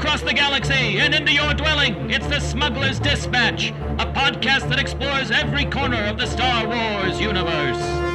across the galaxy and into your dwelling. It's the Smuggler's Dispatch, a podcast that explores every corner of the Star Wars universe.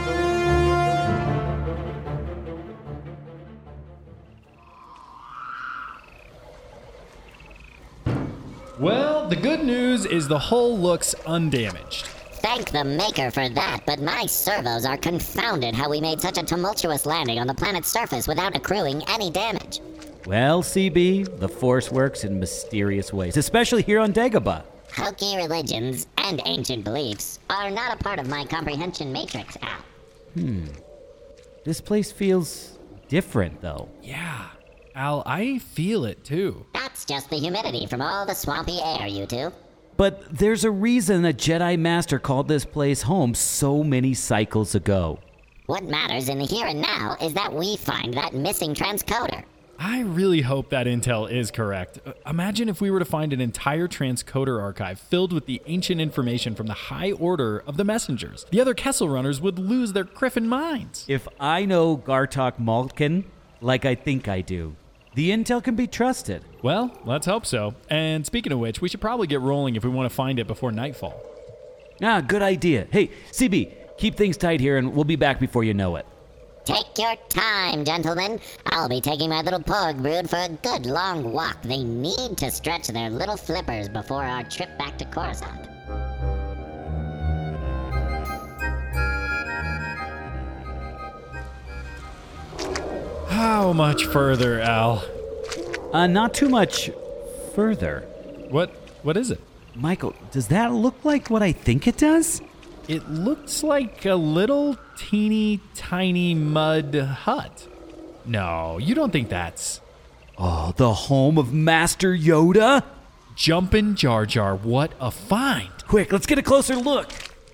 Well, the good news is the hull looks undamaged. Thank the Maker for that, but my servos are confounded how we made such a tumultuous landing on the planet's surface without accruing any damage. Well, CB, the Force works in mysterious ways, especially here on Dagobah. Hokey religions and ancient beliefs are not a part of my comprehension matrix, Al. This place feels different, though. Yeah, Al, I feel it too. That's just the humidity from all the swampy air, you two. But there's a reason a Jedi Master called this place home so many cycles ago. What matters in the here and now is that we find that missing transcoder. I really hope that intel is correct. Imagine if we were to find an entire transcoder archive filled with the ancient information from the High Order of the Messengers. The other Kessel Runners would lose their Griffin minds. If I know Gartok Malkin like I think I do, the intel can be trusted. Well, let's hope so. And speaking of which, we should probably get rolling if we want to find it before nightfall. Good idea. Hey, CB, keep things tight here and we'll be back before you know it. Take your time, gentlemen. I'll be taking my little Porg brood for a good long walk. They need to stretch their little flippers before our trip back to Coruscant. How much further, Al? Not too much further. What is it? Michael, does that look like what I think it does? It looks like a little teeny tiny mud hut. No, you don't think that's... Oh, the home of Master Yoda? Jumpin' Jar Jar, what a find! Quick, let's get a closer look.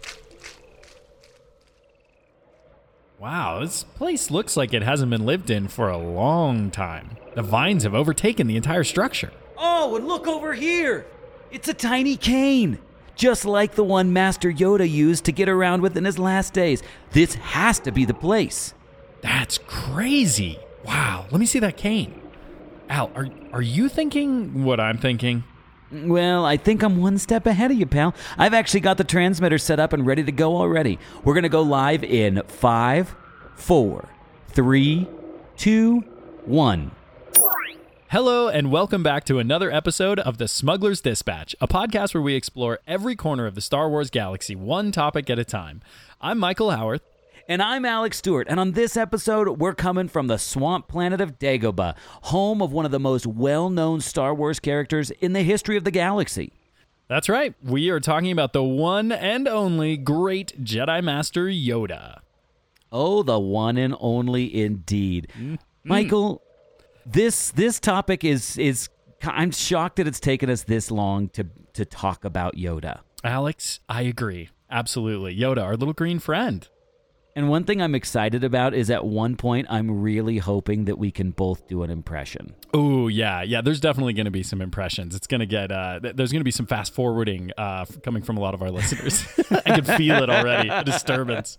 Wow, this place looks like it hasn't been lived in for a long time. The vines have overtaken the entire structure. Oh, and look over here. It's a tiny cane, just like the one Master Yoda used to get around with in his last days. This has to be the place. That's crazy. Wow, let me see that cane. Al, are you thinking what I'm thinking? Well, I think I'm one step ahead of you, pal. I've actually got the transmitter set up and ready to go already. We're going to go live in 5, 4, 3, 2, 1. Hello, and welcome back to another episode of The Smuggler's Dispatch, a podcast where we explore every corner of the Star Wars galaxy, one topic at a time. I'm Michael Howarth. And I'm Alex Stewart, and on this episode, we're coming from the swamp planet of Dagobah, home of one of the most well-known Star Wars characters in the history of the galaxy. That's right, we are talking about the one and only great Jedi Master Yoda. Oh, the one and only indeed. Mm-hmm. Michael, this topic is I'm shocked that it's taken us this long to talk about Yoda. Alex, I agree. Absolutely. Yoda, our little green friend. And one thing I'm excited about is at one point, I'm really hoping that we can both do an impression. Oh, yeah. There's definitely going to be some impressions. It's going to get, there's going to be some fast forwarding coming from a lot of our listeners. I can feel it already, the disturbance.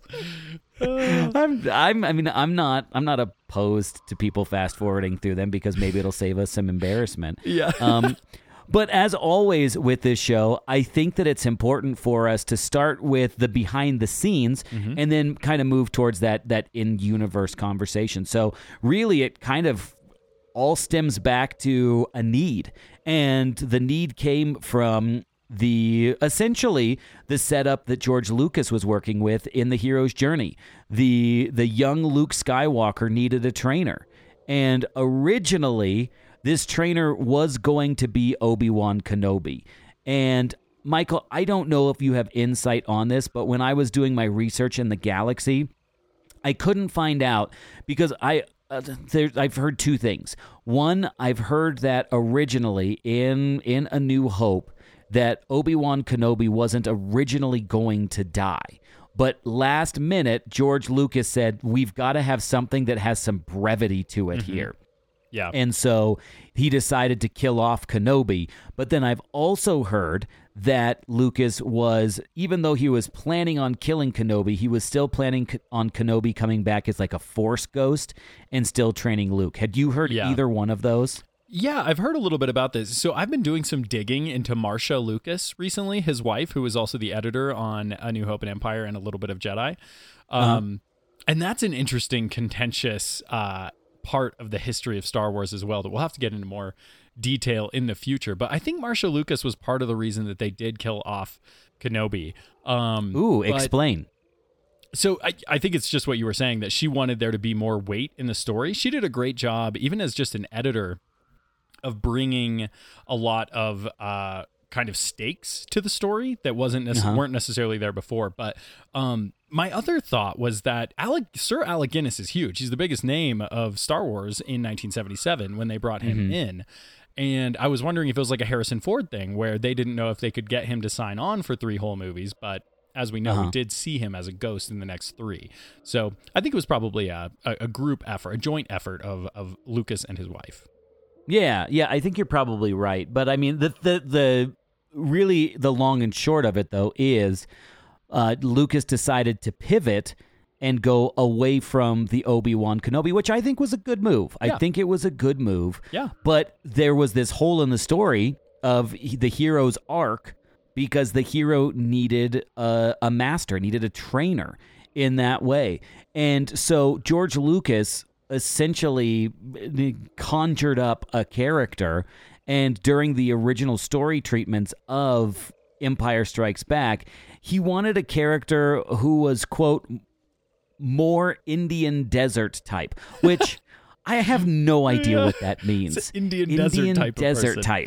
I'm not opposed to people fast forwarding through them because maybe it'll save us some embarrassment. Yeah. But as always with this show, I think that it's important for us to start with the behind the scenes and then kind of move towards that in-universe conversation. So really it kind of all stems back to a need. And the need came from essentially the setup that George Lucas was working with in The Hero's Journey. The young Luke Skywalker needed a trainer. And originally, this trainer was going to be Obi-Wan Kenobi. And Michael, I don't know if you have insight on this, but when I was doing my research in the galaxy, I couldn't find out because I've heard two things. One, I've heard that originally in A New Hope, that Obi-Wan Kenobi wasn't originally going to die. But last minute, George Lucas said, we've got to have something that has some brevity to it here. Yeah. And so he decided to kill off Kenobi. But then I've also heard that Lucas was, even though he was planning on killing Kenobi, he was still planning on Kenobi coming back as like a Force ghost and still training Luke. Had you heard either one of those? Yeah, I've heard a little bit about this. So I've been doing some digging into Marcia Lucas recently, his wife, who is also the editor on A New Hope and Empire and a little bit of Jedi. And that's an interesting, contentious part of the history of Star Wars as well that we'll have to get into more detail in the future. But I think Marcia Lucas was part of the reason that they did kill off Kenobi. Explain. So I think it's just what you were saying, that she wanted there to be more weight in the story. She did a great job, even as just an editor, of bringing a lot of kind of stakes to the story that weren't necessarily there before. But my other thought was that Sir Alec Guinness is huge. He's the biggest name of Star Wars in 1977 when they brought him in. And I was wondering if it was like a Harrison Ford thing where they didn't know if they could get him to sign on for 3 whole movies, but as we know, we did see him as a ghost in the next 3. So I think it was probably a group effort, a joint effort of Lucas and his wife. Yeah, I think you're probably right. But I mean, the really the long and short of it, though, is Lucas decided to pivot and go away from the Obi-Wan Kenobi, which I think was a good move. Yeah. I think it was a good move. Yeah. But there was this hole in the story of the hero's arc because the hero needed a master, needed a trainer in that way. And so George Lucas essentially conjured up a character, and during the original story treatments of Empire Strikes Back, he wanted a character who was, quote, more Indian desert type, which I have no idea what that means. It's Indian desert type.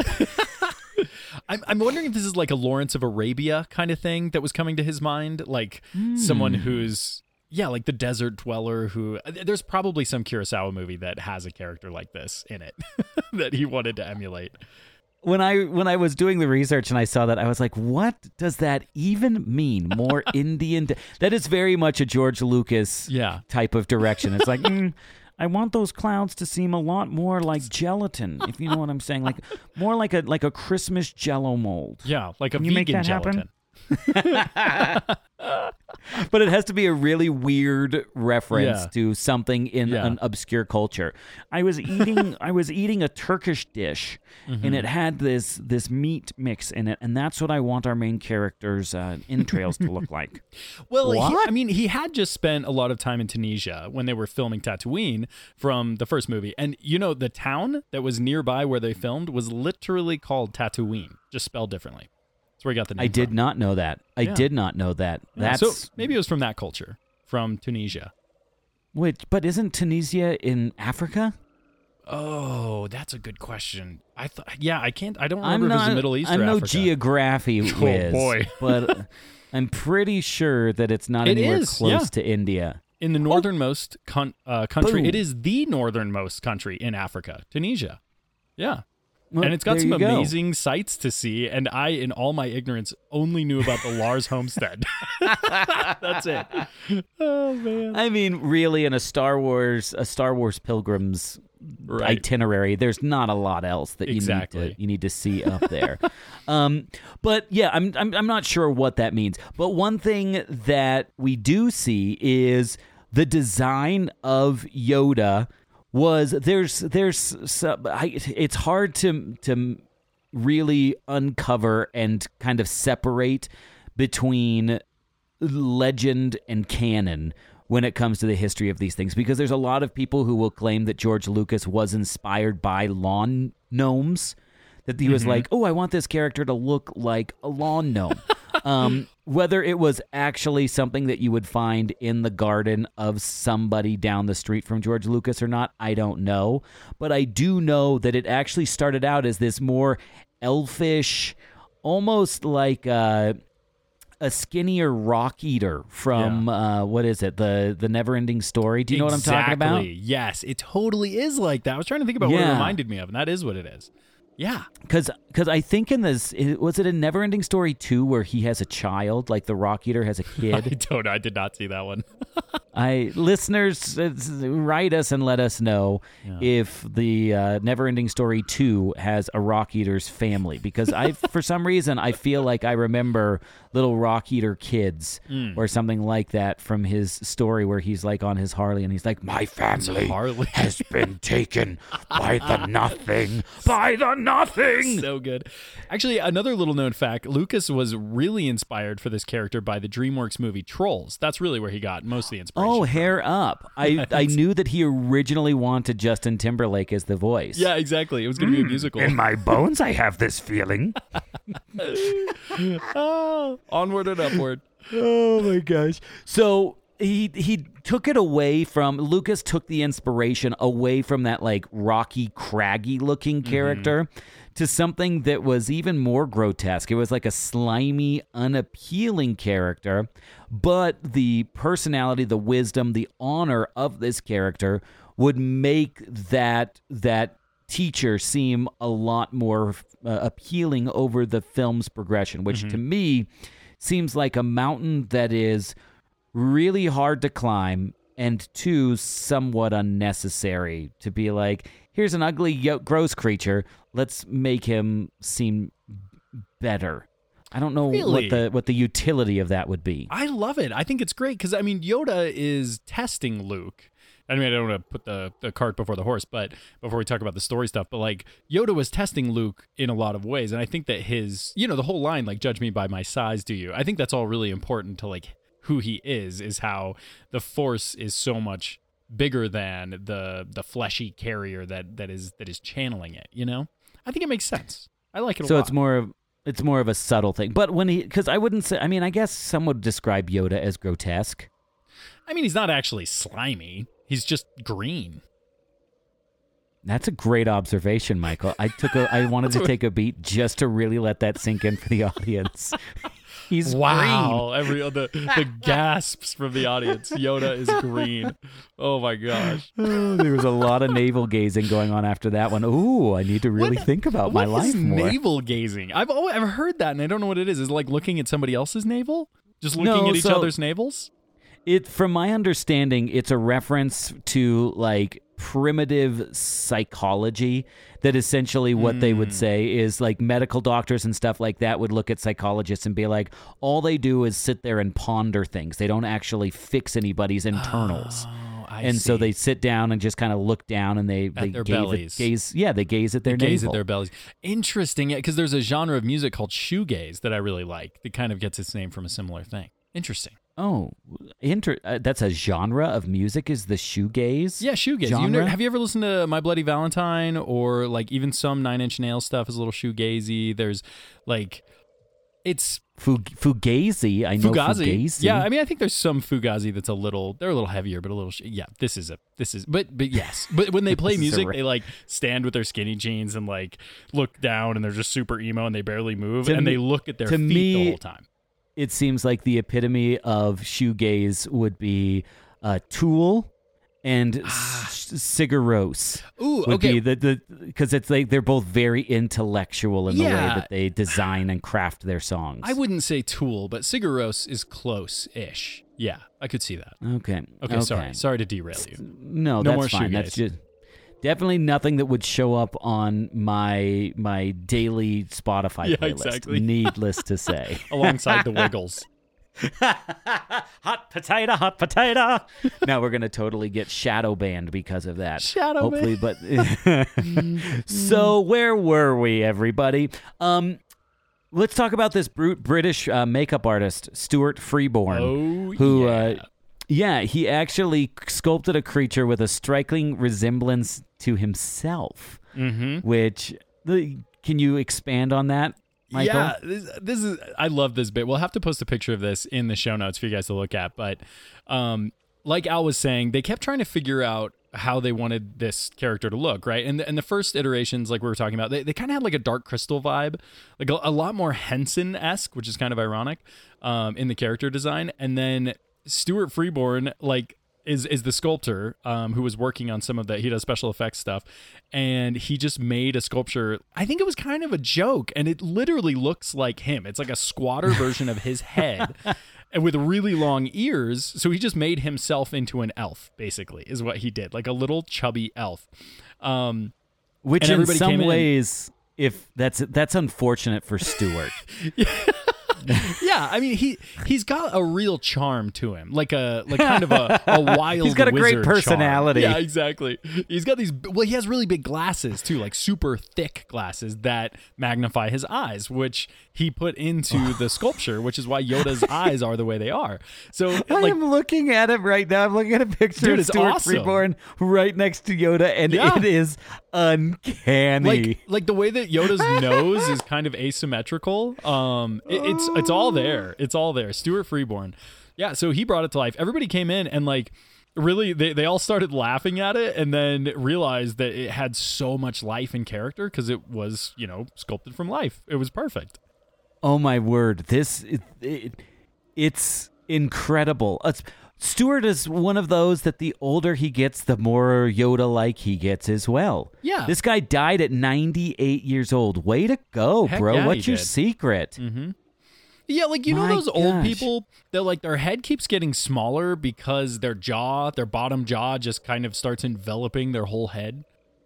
I'm wondering if this is like a Lawrence of Arabia kind of thing that was coming to his mind, like someone who's like the desert dweller who there's probably some Kurosawa movie that has a character like this in it that he wanted to emulate. When I was doing the research and I saw that, I was like, what does that even mean? More Indian? That is very much a George Lucas type of direction. It's like, I want those clouds to seem a lot more like gelatin, if you know what I'm saying. Like more like a Christmas Jell-O mold. Yeah, like a Can you make vegan that happen? gelatin. But it has to be a really weird reference to something in an obscure culture. I was eating a Turkish dish, and it had this meat mix in it, and that's what I want our main character's entrails to look like. Well, he had just spent a lot of time in Tunisia when they were filming Tatooine from the first movie, and the town that was nearby where they filmed was literally called Tatooine, just spelled differently. Where he got the name I did not know that. I did not know that. So maybe it was from that culture, from Tunisia. But isn't Tunisia in Africa? Oh, that's a good question. I don't remember if it was the Middle East or Africa. I'm no geography whiz. Oh, boy. But I'm pretty sure that it's not anywhere close to India. In the northernmost country. Boom. It is the northernmost country in Africa, Tunisia. Yeah. Well, and it's got some amazing sights to see, and I, in all my ignorance, only knew about the Lars homestead. That's it. Oh, man. I mean, really, in a Star Wars pilgrim's itinerary, there's not a lot else that you need to see up there. But yeah, I'm not sure what that means. But one thing that we do see is the design of Yoda. It's hard to really uncover and kind of separate between legend and canon when it comes to the history of these things, because there's a lot of people who will claim that George Lucas was inspired by lawn gnomes, that he was like, oh, I want this character to look like a lawn gnome. Whether it was actually something that you would find in the garden of somebody down the street from George Lucas or not, I don't know. But I do know that it actually started out as this more elfish, almost like a skinnier rock eater from, what is it, the Never-Ending Story? Do you know what I'm talking about? Yes, it totally is like that. I was trying to think about what it reminded me of, and that is what it is. Yeah. Because I think in this, was it a Never-Ending Story 2 where he has a child, like the Rock Eater has a kid? I did not see that one. Listeners, write us and let us know if the Neverending Story 2 has a Rock Eater's family, because for some reason I feel like I remember little Rock Eater kids or something like that from his story where he's like on his Harley and he's like, my family has been taken by the nothing, So good. Actually, another little known fact, Lucas was really inspired for this character by the DreamWorks movie Trolls. That's really where he got most of the inspiration. Oh, hair up. I knew that he originally wanted Justin Timberlake as the voice. Yeah, exactly. It was going to be a musical. In my bones, I have this feeling. Onward and upward. Oh, my gosh. So he took it away from, Lucas took the inspiration away from that like rocky, craggy looking character to something that was even more grotesque. It was like a slimy, unappealing character, but the personality, the wisdom, the honor of this character would make that teacher seem a lot more appealing over the film's progression, which to me seems like a mountain that is really hard to climb, and two, somewhat unnecessary to be like, here's an ugly, gross creature. Let's make him seem better. I don't know what the utility of that would be. I love it. I think it's great because, I mean, Yoda is testing Luke. I mean, I don't want to put the cart before the horse, but before we talk about the story stuff, but like Yoda was testing Luke in a lot of ways. And I think that his, the whole line, like, judge me by my size, do you? I think that's all really important to like who he is how the Force is so much bigger than the fleshy carrier that is channeling it, I think it makes sense. I like it a lot. So it's more of a subtle thing. But because I wouldn't say, I mean, I guess some would describe Yoda as grotesque. I mean, he's not actually slimy. He's just green. That's a great observation, Michael. I wanted to take a beat just to really let that sink in for the audience. He's green. The gasps from the audience. Yoda is green. Oh my gosh. There was a lot of navel gazing going on after that one. Ooh, I need to really think about my life more. What is navel gazing? I've heard that and I don't know what it is. Is it like looking at somebody else's navel? Just looking at each other's navels? From my understanding, it's a reference to like primitive psychology, that essentially what they would say is like medical doctors and stuff like that would look at psychologists and be like, all they do is sit there and ponder things. They don't actually fix anybody's internals. So they sit down and just kind of look down and they their bellies. They gaze at their navel. Gaze at their bellies. Interesting, because there's a genre of music called shoegaze that I really like. That kind of gets its name from a similar thing. Interesting. Oh, that's a genre of music, is the shoegaze? Yeah, shoegaze. Have you ever listened to My Bloody Valentine, or like even some Nine Inch Nails stuff is a little shoegazy? There's like, it's Fugazi. I know Fugazi. Yeah, I mean, I think there's some Fugazi that's they're a little heavier, but a little. But yes. But when they play music, they like stand with their skinny jeans and like look down, and they're just super emo and they barely move, and they look at their feet the whole time. It seems like the epitome of shoegaze would be Tool and Sigur Rós. Ooh, okay. Because it's like they're both very intellectual in the way that they design and craft their songs. I wouldn't say Tool, but Sigur Rós is close-ish. Yeah, I could see that. Okay. Sorry to derail you. No, that's fine. That's just definitely nothing that would show up on my daily Spotify playlist. Exactly. Needless to say. Alongside the Wiggles. Hot potato. Now we're going to totally get shadow banned because of that. Hopefully, but so where were we, everybody? Let's talk about this British makeup artist, Stuart Freeborn, who he actually sculpted a creature with a striking resemblance to himself. Which, can you expand on that, Michael? Yeah, this is. I love this bit. We'll have to post a picture of this in the show notes for you guys to look at. But like Al was saying, they kept trying to figure out how they wanted this character to look, right? And the first iterations, like we were talking about, they kind of had like a Dark Crystal vibe, like a lot more Henson-esque, which is kind of ironic in the character design. And then Stuart Freeborn, like, is the sculptor who was working on some of that. He does special effects stuff, and he just made a sculpture. I think it was kind of a joke, and it literally looks like him. It's like a squatter version of his head. and with really long ears. So he just made himself into an elf, basically, is what he did, like a little chubby elf. Which in some ways, if that's unfortunate for Stuart. Yeah, I mean he's got a real charm to him, like kind of a wild. He's got a great personality. Charm. Yeah, exactly. He's got these. Well, he has really big glasses too, like super thick glasses that magnify his eyes, which he put into the sculpture, which is why Yoda's eyes are the way they are. So I am looking at it right now. I'm looking at a picture of Stuart Freeborn right next to Yoda, and it is uncanny. Like the way that Yoda's nose is kind of asymmetrical. It's all there. It's all there. Stuart Freeborn. Yeah, so he brought it to life. Everybody came in and like really they all started laughing at it and then realized that it had so much life and character because it was, sculpted from life. It was perfect. Oh my word. It's incredible. Stuart is one of those that the older he gets, the more Yoda-like he gets as well. Yeah. This guy died at 98 years old. Way to go, Heck bro. yeah, What's your did. secret? Mm-hmm. Yeah, like, those old people that, like, their head keeps getting smaller because their bottom jaw just kind of starts enveloping their whole head.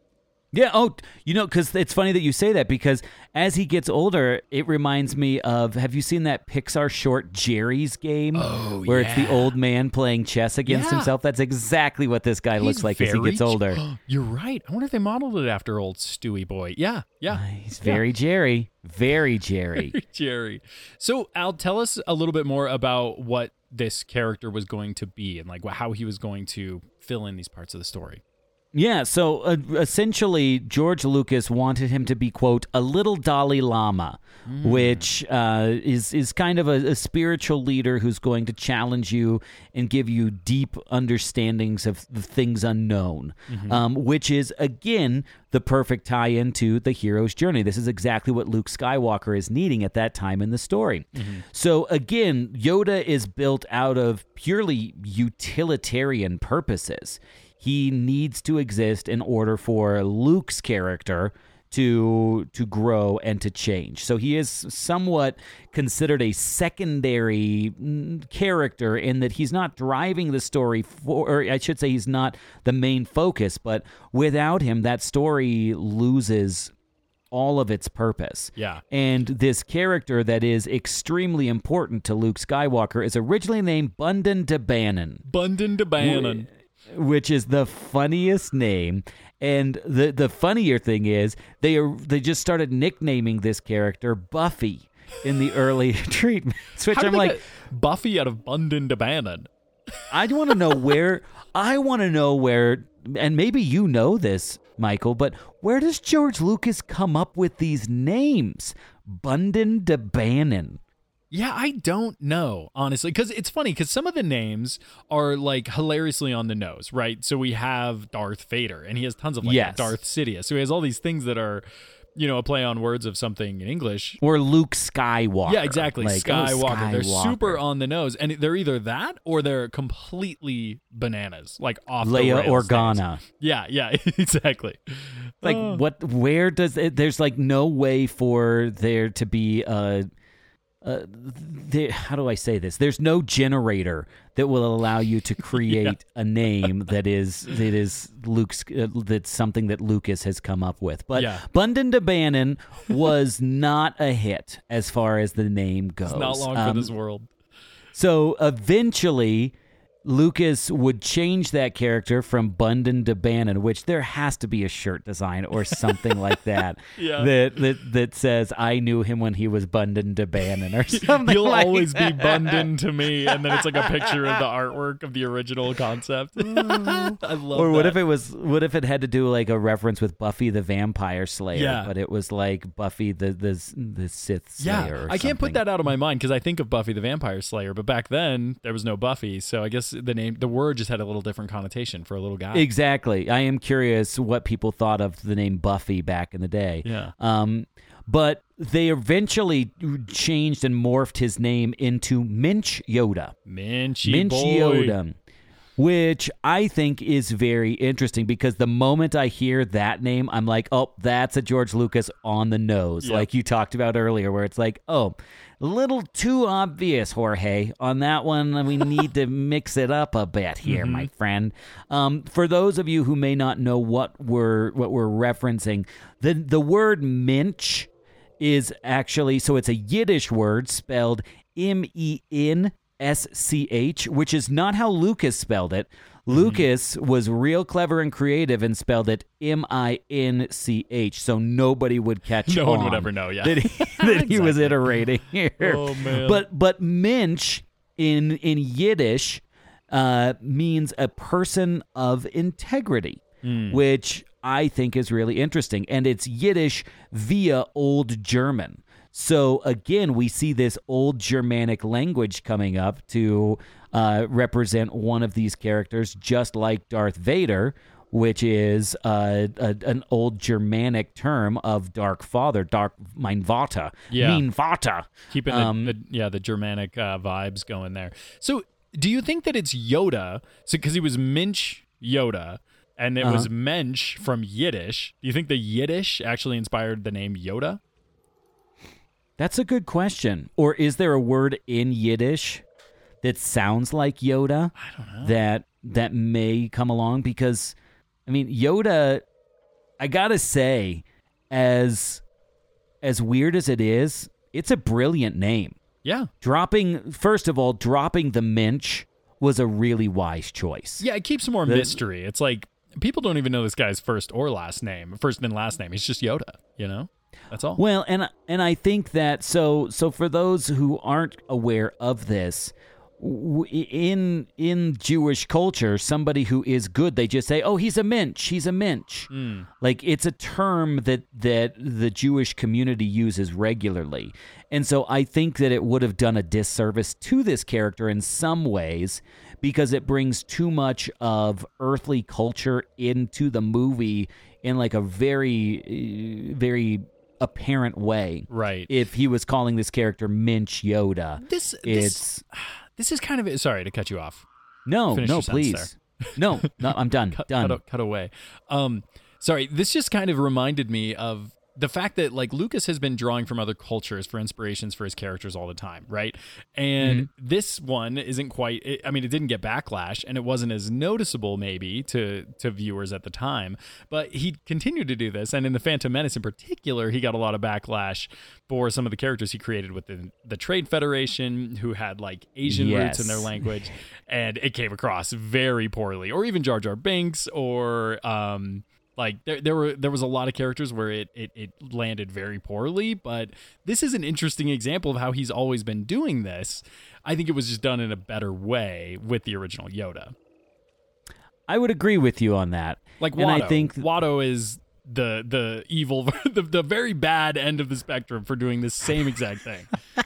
Yeah. Oh, because it's funny that you say that because as he gets older, it reminds me of, have you seen that Pixar short Jerry's Game? Oh, where it's the old man playing chess against himself? That's exactly what this guy looks like as he gets older. You're right. I wonder if they modeled it after old Stewie Boy. Yeah. He's very Jerry. Very Jerry. Very Jerry. So, Al, tell us a little bit more about what this character was going to be and like how he was going to fill in these parts of the story. Yeah, so essentially, George Lucas wanted him to be, quote, a little Dalai Lama, which is kind of a spiritual leader who's going to challenge you and give you deep understandings of the things unknown, which is, again, the perfect tie-in to the hero's journey. This is exactly what Luke Skywalker is needing at that time in the story. So, again, Yoda is built out of purely utilitarian purposes. He needs to exist in order for Luke's character to grow and to change. So he is somewhat considered a secondary character in that he's not driving the story or I should say he's not the main focus, but without him, that story loses all of its purpose. Yeah. And this character that is extremely important to Luke Skywalker is originally named Bundin D'Banon. Bundin D'Banon. Which is the funniest name. And the funnier thing is they just started nicknaming this character Buffy in the early treatments, which I'm like, Buffy out of Bundin D'Banon. I want to know where, and maybe you know this, Michael, but where does George Lucas come up with these names? Bundin D'Banon. Yeah, I don't know, honestly, because it's funny because some of the names are like hilariously on the nose, right? So we have Darth Vader, and he has tons of Darth Sidious. So he has all these things that are, a play on words of something in English. Or Luke Skywalker. Yeah, exactly. Like, Skywalker. They're super on the nose, and they're either that or they're completely bananas, like off Leia the rails. Organa. Yeah, exactly. Like where does it? There's like no way for there to be how do I say this? There's no generator that will allow you to create a name that is Luke's. That's something that Lucas has come up with. But Bundin D'Banon was not a hit as far as the name goes. It's not long for this world. So eventually, Lucas would change that character from Bundin D'Banon, which there has to be a shirt design or something like that that says, I knew him when he was Bundin D'Banon or something. You'll like always that. be Bundin to me, and then it's like a picture of the artwork of the original concept. I love Or that. what if it had to do like a reference with Buffy the Vampire Slayer, but it was like Buffy the Sith Slayer or I can't put something. that out of my mind because I think of Buffy the Vampire Slayer, but back then there was no Buffy, so I guess the word just had a little different connotation for a little guy. Exactly. I am curious what people thought of the name Buffy back in the day. Yeah. But they eventually changed and morphed his name into Minch Yoda. Minch Yoda. which I think is very interesting because the moment I hear that name, I'm like, oh, that's a George Lucas on the nose, Yep. like you talked about earlier, where it's like, oh, a little too obvious, Jorge. On that one, we need to mix it up a bit here, my friend. For those of you who may not know what we're referencing, the word Minch is actually, so it's a Yiddish word spelled MENSCH, which is not how Lucas spelled it. Lucas was real clever and creative and spelled it MINCH, so nobody would catch No one on would ever know, yeah. that he was iterating here. Oh, man. But Minch in Yiddish means a person of integrity, which I think is really interesting. And it's Yiddish via Old German. So again, we see this old Germanic language coming up to represent one of these characters, just like Darth Vader, which is an old Germanic term of Dark Father, Dark Mein Vater, Yeah. Mein Vater. Keeping the Germanic vibes going there. So do you think that it's Yoda? So because he was Minch Yoda, and it was Mensch from Yiddish. Do you think the Yiddish actually inspired the name Yoda? That's a good question. Or is there a word in Yiddish that sounds like Yoda? I don't know. That may come along because, I mean, Yoda, I gotta say, as weird as it is, it's a brilliant name. Yeah. First of all, dropping the Minch was a really wise choice. Yeah, it keeps more mystery. It's like people don't even know this guy's first and last name. He's just Yoda, you know? That's all. Well, and I think that so for those who aren't aware of this, in Jewish culture, somebody who is good, they just say, "Oh, he's a Minch. He's a Minch." Like it's a term that the Jewish community uses regularly, and so I think that it would have done a disservice to this character in some ways because it brings too much of earthly culture into the movie in like a very, very apparent way. Right. If he was calling this character Minch Yoda, This is kind of, sorry to cut you off. No, Finish your sentence please. No, I'm done. Done. Cut away. Sorry, this just kind of reminded me of the fact that like Lucas has been drawing from other cultures for inspirations for his characters all the time, right? And this one isn't quite, it didn't get backlash and it wasn't as noticeable maybe to viewers at the time, but he continued to do this. And in the Phantom Menace in particular, he got a lot of backlash for some of the characters he created within the Trade Federation who had like Asian roots in their language. And it came across very poorly, or even Jar Jar Binks, or like there was a lot of characters where it landed very poorly, but this is an interesting example of how he's always been doing this. I think it was just done in a better way with the original Yoda. I would agree with you on that. Like Watto. And I think Watto is the evil, the very bad end of the spectrum for doing the same exact thing.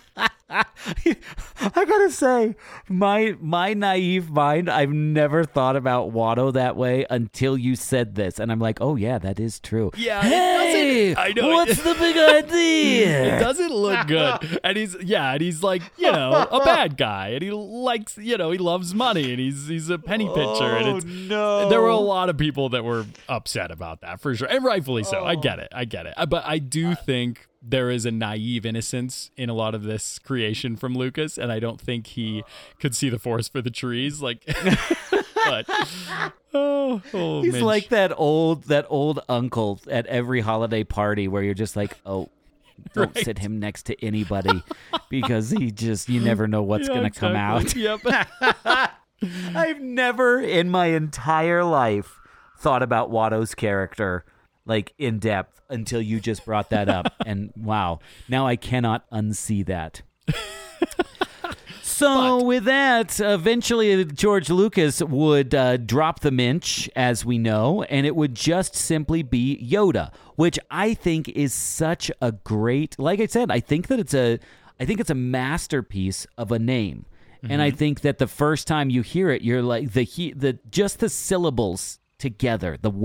I gotta say, my naive mind, I've never thought about Watto that way until you said this, and I'm like, oh yeah, that is true. Yeah, hey, I know. What's the big idea? It doesn't look good, and he's like a bad guy, and he likes he loves money, and he's a penny pitcher, and there were a lot of people that were upset about that for sure, and rightfully so. I get it, but I do think there is a naive innocence in a lot of this creation from Lucas, and I don't think he could see the forest for the trees. Like, but he's Mitch. like that old uncle at every holiday party where you're just like, oh, don't sit him next to anybody because you never know what's going to come out. Yep. I've never in my entire life thought about Watto's character like in depth until you just brought that up. And wow, now I cannot unsee that. So with that, eventually George Lucas would drop the Minch, as we know, and it would just simply be Yoda, which I think is such a great, like I said, I think it's a masterpiece of a name. And I think that the first time you hear it, you're like just the syllables together, the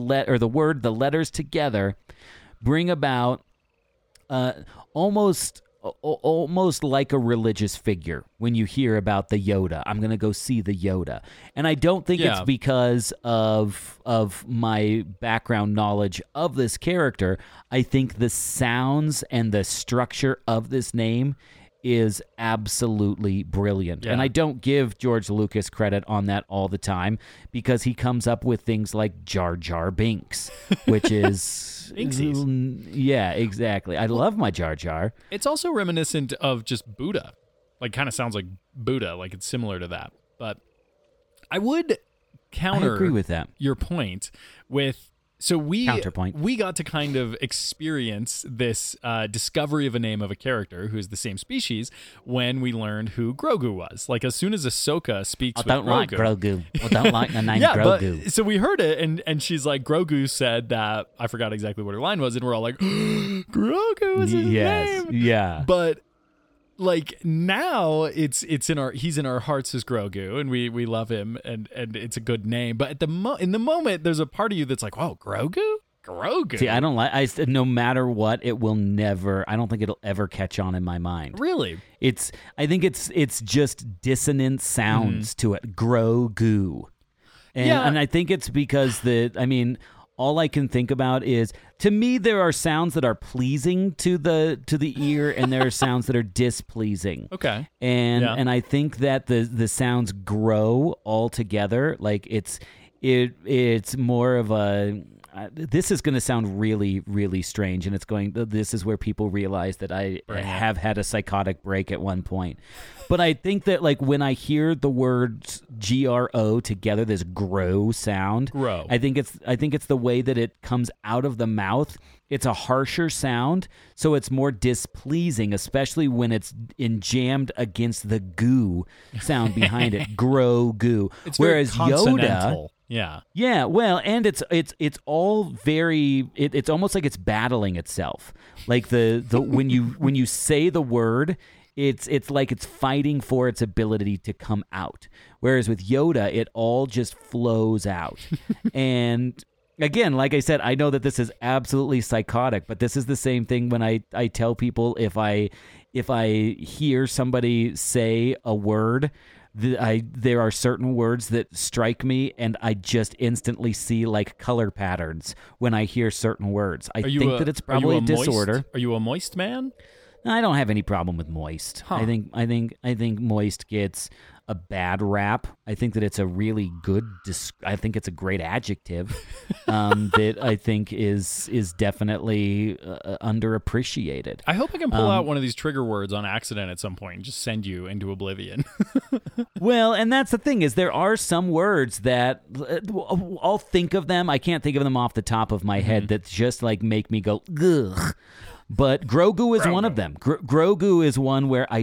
letters together bring about almost almost like a religious figure when you hear about the Yoda. I'm going to go see the Yoda. And I don't think it's because of my background knowledge of this character. I think the sounds and the structure of this name is absolutely brilliant. Yeah. And I don't give George Lucas credit on that all the time because he comes up with things like Jar Jar Binks, which is... Binksies. Yeah, exactly. I love my Jar Jar. It's also reminiscent of just Buddha. Like, kind of sounds like Buddha, like it's similar to that. But I would counter I agree with that. your point with... So Counterpoint. we got to kind of experience this discovery of a name of a character who is the same species when we learned who Grogu was. Like, as soon as Ahsoka speaks I with don't Grogu. like Grogu. I don't like the name Yeah, Grogu. but so we heard it, and she's like, Grogu said that, I forgot exactly what her line was, and we're all like, Grogu is his name. Yeah. But like now he's in our hearts as Grogu, and we love him, and it's a good name. But at in the moment, there's a part of you that's like, whoa, Grogu? See, I don't like. No matter what, it will never. I don't think it'll ever catch on in my mind. Really? I think it's just dissonant sounds to it. Grogu, and I think it's because all I can think about is, to me, there are sounds that are pleasing to the ear, and there are sounds that are displeasing. Okay. And I think that the sounds grow all together. Like it's more of a. This is going to sound really, really strange, and this is where people realize that I have had a psychotic break at one point. But I think that, like, when I hear the words GRO together, this grow sound. Grow. I think it's the way that it comes out of the mouth. It's a harsher sound, so it's more displeasing, especially when it's jammed against the goo sound behind it. Grow goo. It's Whereas very consonantal. Yoda. Yeah. Yeah, well, and it's all very. It's almost like it's battling itself. Like the when you say the word, it's like it's fighting for its ability to come out. Whereas with Yoda, it all just flows out. And again, like I said, I know that this is absolutely psychotic, but this is the same thing when I tell people if I hear somebody say a word. There are certain words that strike me, and I just instantly see like color patterns when I hear certain words. I think that it's probably a disorder. Are you a moist man? I don't have any problem with moist. Huh. I think moist gets a bad rap. I think that it's a really good. I think it's a great adjective that I think is definitely underappreciated. I hope I can pull out one of these trigger words on accident at some point and just send you into oblivion. Well, and that's the thing is there are some words that I'll think of them. I can't think of them off the top of my head that just like make me go ugh. But Grogu is one of them. Grogu is one where I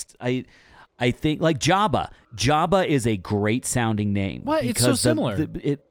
think like Jabba. Jabba is a great sounding name. What? It's so similar.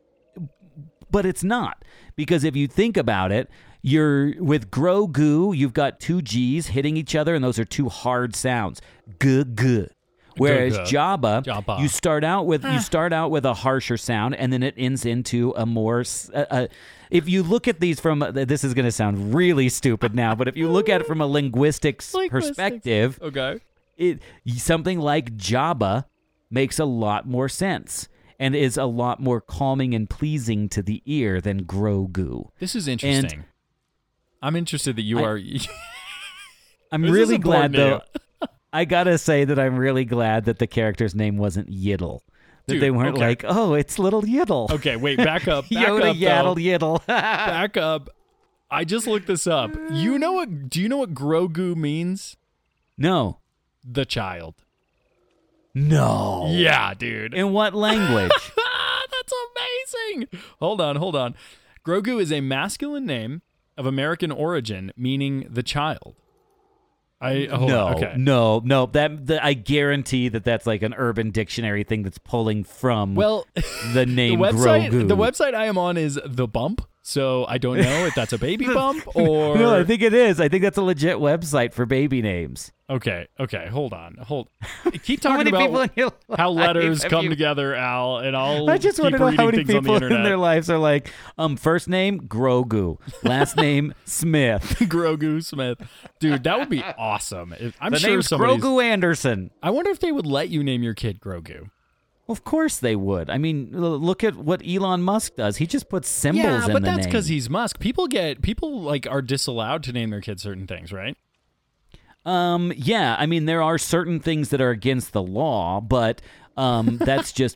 But it's not. Because if you think about it, with Grogu, you've got two G's hitting each other, and those are two hard sounds. G. Whereas Jabba, you start out with a harsher sound, and then it ends into a more. If you look at these from, this is going to sound really stupid now, but if you look at it from a linguistics perspective, okay, something like Jabba makes a lot more sense and is a lot more calming and pleasing to the ear than Grogu. This is interesting. I'm interested that you are. I'm really glad though. I gotta say that I'm really glad that the character's name wasn't Yiddle. That they weren't like, oh, it's little Yiddle. Okay, wait, back up. Yoda, Yaddle, Yiddle. Back up. I just looked this up. Do you know what Grogu means? No. The child. No. Yeah, dude. In what language? That's amazing. Hold on. Grogu is a masculine name of American origin, meaning the child. No. I guarantee that's like an Urban Dictionary thing that's pulling from the name Grogu. The website I am on is The Bump, so I don't know if that's a baby bump or. No, I think it is. I think that's a legit website for baby names. Okay, hold on. Keep How talking many people about in your how life letters have come you- together, Al, and I just keep want to know how reading many things on the people in internet. their lives are like, first name Grogu, last name Smith. Grogu Smith. Dude, that would be awesome. I'm The sure name's somebody's... Grogu Anderson. I wonder if they would let you name your kid Grogu. Of course they would. I mean, look at what Elon Musk does. He just puts symbols in the name. Yeah, but that's because he's Musk. People like are disallowed to name their kids certain things, right? Yeah, I mean, there are certain things that are against the law, but that's just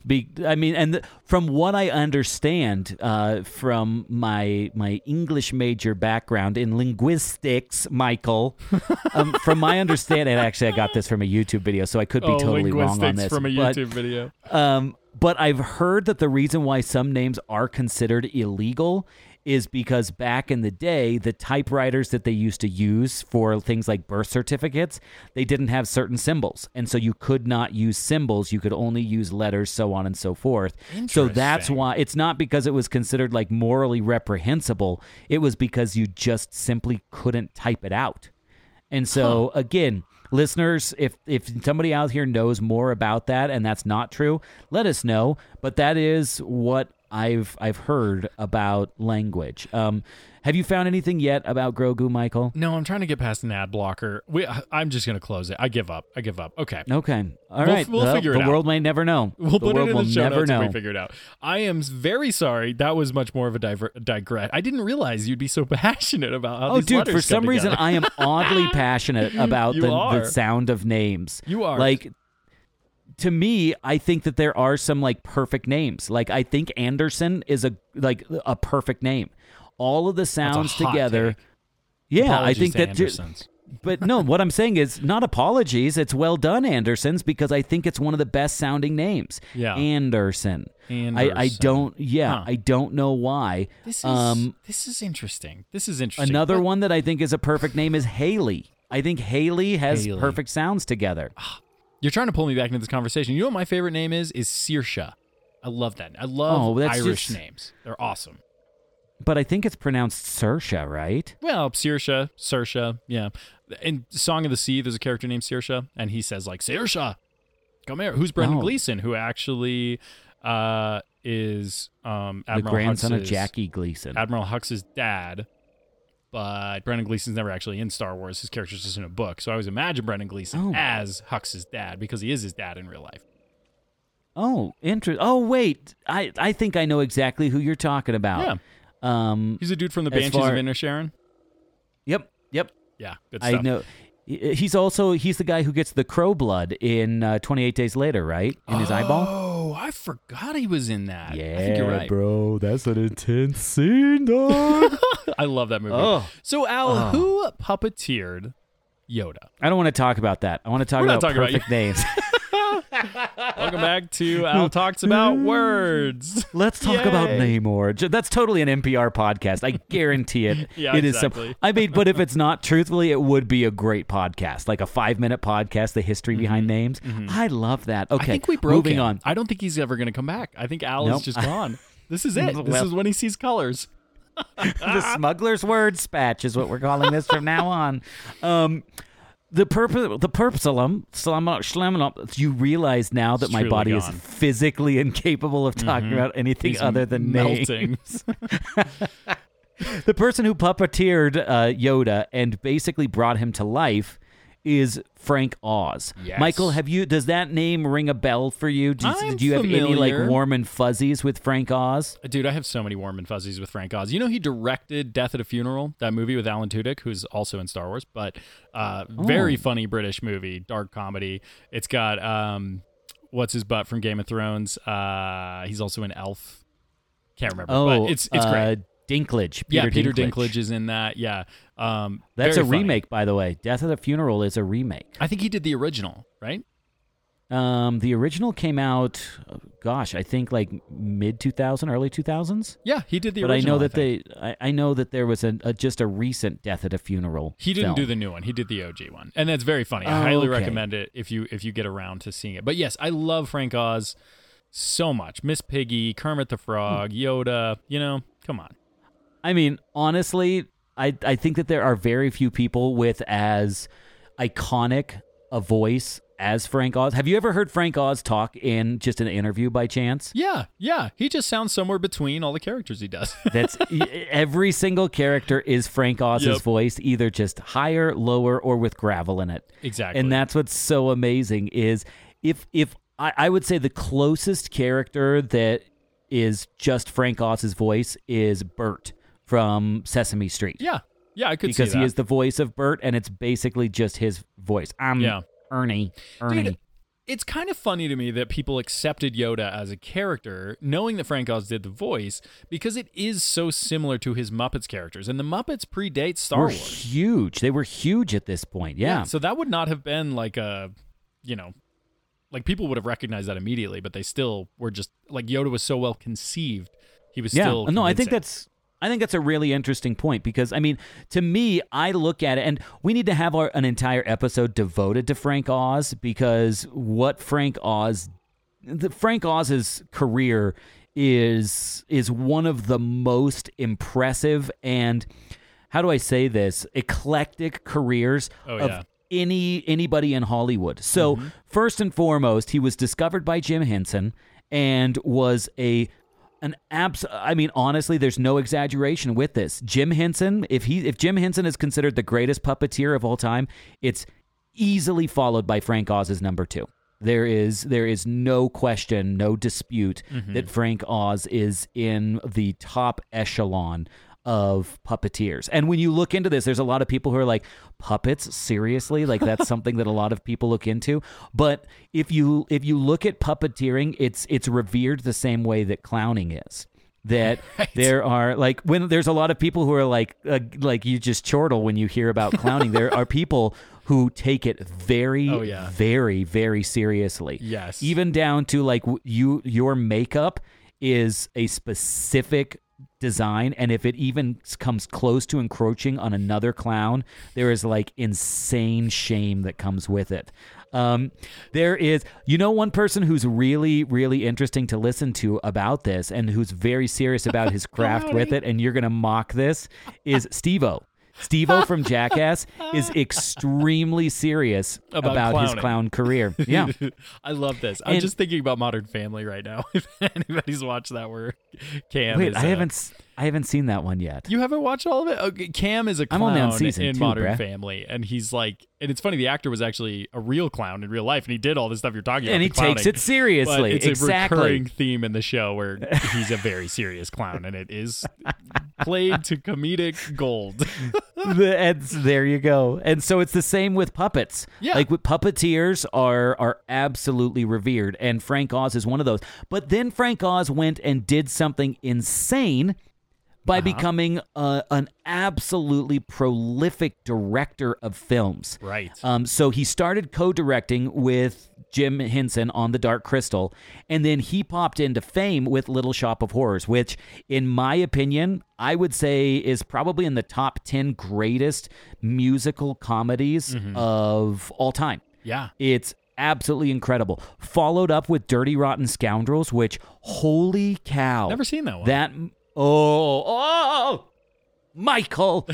from what I understand from my English major background in linguistics, Michael, from my understanding, actually, I got this from a YouTube video, so I could be totally wrong on this. From a YouTube video. But I've heard that the reason why some names are considered illegal is because back in the day, the typewriters that they used to use for things like birth certificates, they didn't have certain symbols. And so you could not use symbols. You could only use letters, so on and so forth. So that's why it's not because it was considered like morally reprehensible. It was because you just simply couldn't type it out. And so, again, listeners, if somebody out here knows more about that and that's not true, let us know. But that is what I've heard about language. Have you found anything yet about Grogu, Michael? No, I'm trying to get past an ad blocker. I'm just going to close it. I give up. Okay. Okay. All right. We'll figure it out. The world may never know. We'll put it world in will the show never notes know. if we figure it out. I am very sorry. That was much more of a digress. I didn't realize you'd be so passionate about how these dude, letters for come some reason, together. I am oddly passionate about You the are. sound of names. You are. Like, to me, I think that there are some like perfect names. Like, I think Anderson is a perfect name. All of the sounds That's a hot together. take. Yeah, Apologies I think to that. Andersons. But no, what I'm saying is not apologies. It's well done, Andersons, because I think it's one of the best sounding names. Yeah. Anderson. I Anderson. don't. Yeah, Huh. I don't know why. This is interesting. Another But one that I think is a perfect name is Haley. I think Haley has Haley. perfect sounds together. You're trying to pull me back into this conversation. You know what my favorite name is Saoirse. I love that. I love Oh, that's Irish just- names. They're awesome. But I think it's pronounced Saoirse, right? Well, Saoirse, yeah. In Song of the Sea, there's a character named Saoirse, and he says, like, Saoirse, come here. Who's Brendan Oh. Gleeson, who actually is Admiral The grandson of Hux's- Jackie Gleason. Admiral Hux's dad, but Brendan Gleeson's never actually in Star Wars. His character's just in a book. So I always imagine Brendan Gleeson Oh. as Hux's dad because he is his dad in real life. Oh, Oh, wait. I think I know exactly who you're talking about. He's a dude from the as Banshees far- of Inisherin. Yep. Yeah, good I stuff. know. He's the guy who gets the crow blood in 28 Days Later, right? In his eyeball? Oh, I forgot he was in that. Yeah, I think you're right. bro. That's an intense scene, dog. I love that movie. Oh. So, Al, who puppeteered Yoda? I don't want to talk about that. I want to talk We're not about talking about perfect names. Welcome back to Al Talks About Words. Let's talk about Yay. Namor. That's totally an NPR podcast. I guarantee it. Yeah, it exactly. is. I mean, but if it's not, truthfully, it would be a great podcast, like a 5-minute podcast, the history behind names. I love that. Okay, I think we broke moving him. on. I don't think he's ever going to come back. I think Al Nope. is just gone. This is it. This Well- is when he sees colors. The smuggler's word spatch is what we're calling this from now on. The purpsalum, you realize now that my truly body gone. is physically incapable of talking about anything He's other than melting. names. The person who puppeteered Yoda and basically brought him to life is Frank Oz. Yes. Michael, does that name ring a bell for you? I'm Did you have any familiar. warm and fuzzies with Frank Oz? Dude, I have so many warm and fuzzies with Frank Oz. You know, he directed Death at a Funeral, that movie with Alan Tudyk, who's also in Star Wars, but very funny British movie, dark comedy. It's got, what's his butt from Game of Thrones? He's also an elf. Can't remember, but it's great. Dinklage. Peter Dinklage is in that. Yeah. That's very a funny. remake, by the way. Death at a Funeral is a remake. I think he did the original, right? The original came out, I think like mid 2000, early 2000s. Yeah, he did the But I original. know that think. I know that there was just a recent Death at a Funeral. He didn't film. do the new one. He did the OG one, and that's very funny. I Oh, highly okay. recommend it if you get around to seeing it. But yes, I love Frank Oz so much. Miss Piggy, Kermit the Frog, Yoda. You know, come on. I mean, honestly, I think that there are very few people with as iconic a voice as Frank Oz. Have you ever heard Frank Oz talk in just an interview by chance? Yeah. He just sounds somewhere between all the characters he does. That's every single character is Frank Oz's voice, either just higher, lower, or with gravel in it. Exactly. And that's what's so amazing is if I would say the closest character that is just Frank Oz's voice is Bert from Sesame Street. Yeah, I could see that. Because he is the voice of Bert, and it's basically just his voice. Ernie. Dude, it's kind of funny to me that people accepted Yoda as a character, knowing that Frank Oz did the voice, because it is so similar to his Muppets characters. And the Muppets predate Star Wars. Huge. They were huge at this point, yeah. So that would not have been like a, like people would have recognized that immediately, but they still were just, like Yoda was so well conceived, he was still No, I convincing. think that's a really interesting point because, I mean, to me, I look at it, and we need to have an entire episode devoted to Frank Oz because what Frank Oz's career is one of the most impressive and, how do I say this, eclectic careers of anybody in Hollywood. So first and foremost, he was discovered by Jim Henson and was honestly, there's no exaggeration with this. Jim Henson, if Jim Henson is considered the greatest puppeteer of all time, it's easily followed by Frank Oz as number 2. There is no question, no dispute that Frank Oz is in the top echelon of puppeteers. And when you look into this, there's a lot of people who are like, puppets? Seriously? Like that's something that a lot of people look into. But if you look at puppeteering, it's revered the same way that clowning is. That there are like when there's a lot of people who are like you just chortle when you hear about clowning. There are people who take it very, very, very seriously. Yes. Even down to like your makeup is a specific design, and if it even comes close to encroaching on another clown, there is like insane shame that comes with it. There is, one person who's really, really interesting to listen to about this and who's very serious about his craft with it, and you're going to mock this, is Steve-O. Steve-O from Jackass is extremely serious about his clown career. Yeah. I love this. I'm just thinking about Modern Family right now. If anybody's watched that, where Cam is... I haven't seen that one yet. You haven't watched all of it? Okay, Cam is a clown I'm only on season in 2, Modern Family, and he's like... And it's funny, the actor was actually a real clown in real life, and he did all this stuff you're talking about. And he takes it seriously. But it's exactly. a recurring theme in the show where he's a very serious clown, and it is played to comedic gold. There you go. And so it's the same with puppets. Yeah. Like puppeteers are absolutely revered, and Frank Oz is one of those. But then Frank Oz went and did something insane by becoming an absolutely prolific director of films. Right. So he started co-directing with Jim Henson on The Dark Crystal, and then he popped into fame with Little Shop of Horrors, which, in my opinion, I would say is probably in the top 10 greatest musical comedies of all time. Yeah. It's absolutely incredible. Followed up with Dirty Rotten Scoundrels, which, holy cow. Never seen that one. Michael,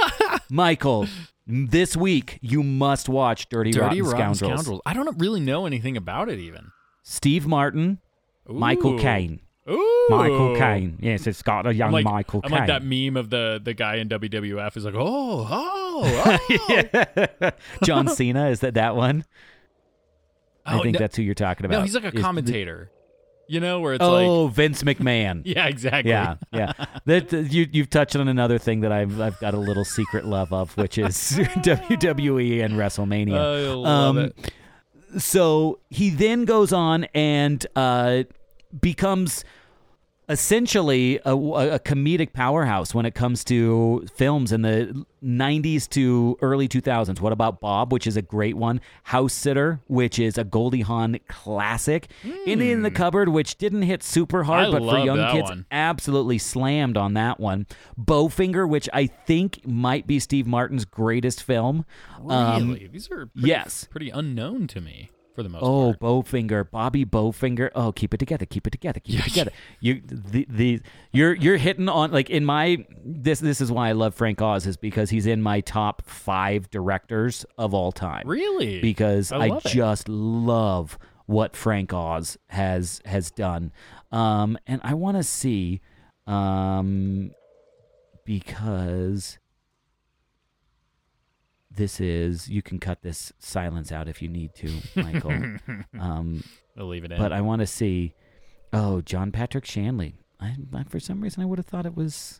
this week you must watch Dirty Rotten Scoundrels. I don't really know anything about it even. Steve Martin, Michael Caine. Ooh. Michael Caine. Yes, it's got a young Michael Caine. I'm like that meme of the guy in WWF is like, Yeah. John Cena, is that one? I think that's who you're talking about. No, he's like a commentator. Where it's Vince McMahon. Yeah, exactly. Yeah. You've touched on another thing that I've got a little secret love of, which is WWE and WrestleMania. I love it. So he then goes on and becomes essentially a comedic powerhouse when it comes to films in the 90s to early 2000s. What About Bob, which is a great one. House Sitter, which is a Goldie Hawn classic. In the Cupboard, which didn't hit super hard, but for young kids, absolutely slammed on that one. Bowfinger, which I think might be Steve Martin's greatest film. Really? These are pretty unknown to me. for the most Oh, part. Bowfinger, Bobby Bowfinger. Oh, keep it together, keep it together, keep it together. You're hitting on, like, in my this is why I love Frank Oz, is because he's in my top 5 directors of all time. Really? Because I love it. just love what Frank Oz has done. And I want to see because this is, you can cut this silence out if you need to, Michael. We'll leave it in. But I want to see, John Patrick Shanley. I for some reason I would have thought it was.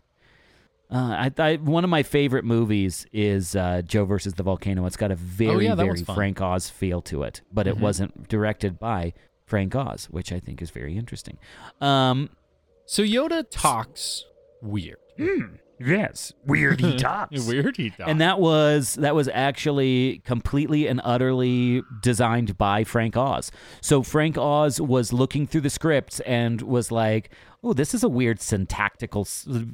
One of my favorite movies is Joe versus the Volcano. It's got a very very Frank Oz feel to it, but it wasn't directed by Frank Oz, which I think is very interesting. So Yoda talks weird. Yes, weird he talks. Weird he talks. And that was actually completely and utterly designed by Frank Oz. So Frank Oz was looking through the scripts and was like, "Oh, this is a weird syntactical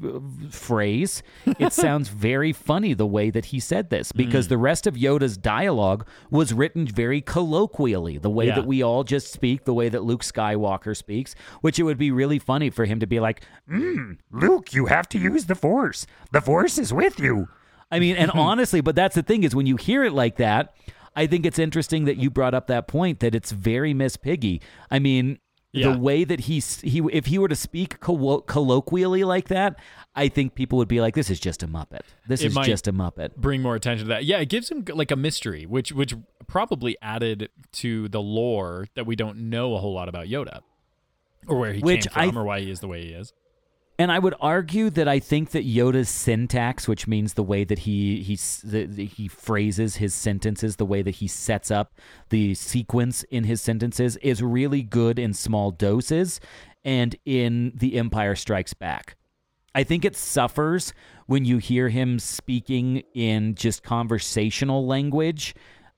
phrase. It sounds very funny the way that he said this," because the rest of Yoda's dialogue was written very colloquially, the way that we all just speak, the way that Luke Skywalker speaks, which it would be really funny for him to be like, "Luke, you have to use the Force. The Force is with you." I mean, and honestly, but that's the thing, is when you hear it like that, I think it's interesting that you brought up that point, that it's very Miss Piggy. I mean, the way that he if he were to speak colloquially like that, I think people would be like, "This is just a Muppet. This is just a Muppet." Bring more attention to that. Yeah, it gives him like a mystery, which probably added to the lore that we don't know a whole lot about Yoda, or where he came from, or why he is the way he is. And I would argue that I think that Yoda's syntax, which means the way that he phrases his sentences, the way that he sets up the sequence in his sentences, is really good in small doses and in The Empire Strikes Back. I think it suffers when you hear him speaking in just conversational language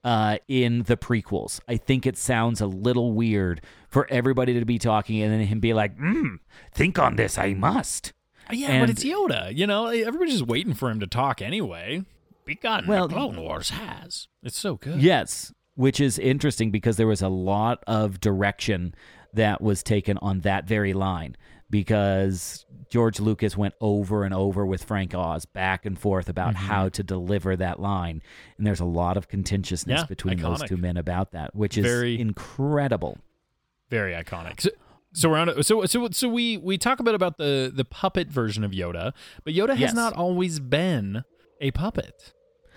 in the prequels. I think it sounds a little weird for everybody to be talking and then him be like, "Think on this, I must." Yeah, but it's Yoda. You know, everybody's just waiting for him to talk anyway. Begun the Clone Wars has. It's so good. Yes, which is interesting because there was a lot of direction that was taken on that very line, because George Lucas went over and over with Frank Oz back and forth about how to deliver that line. And there's a lot of contentiousness between those two men about that, which is incredible. Very iconic. So we're on it. So we talk a bit about the puppet version of Yoda, but Yoda has not always been a puppet.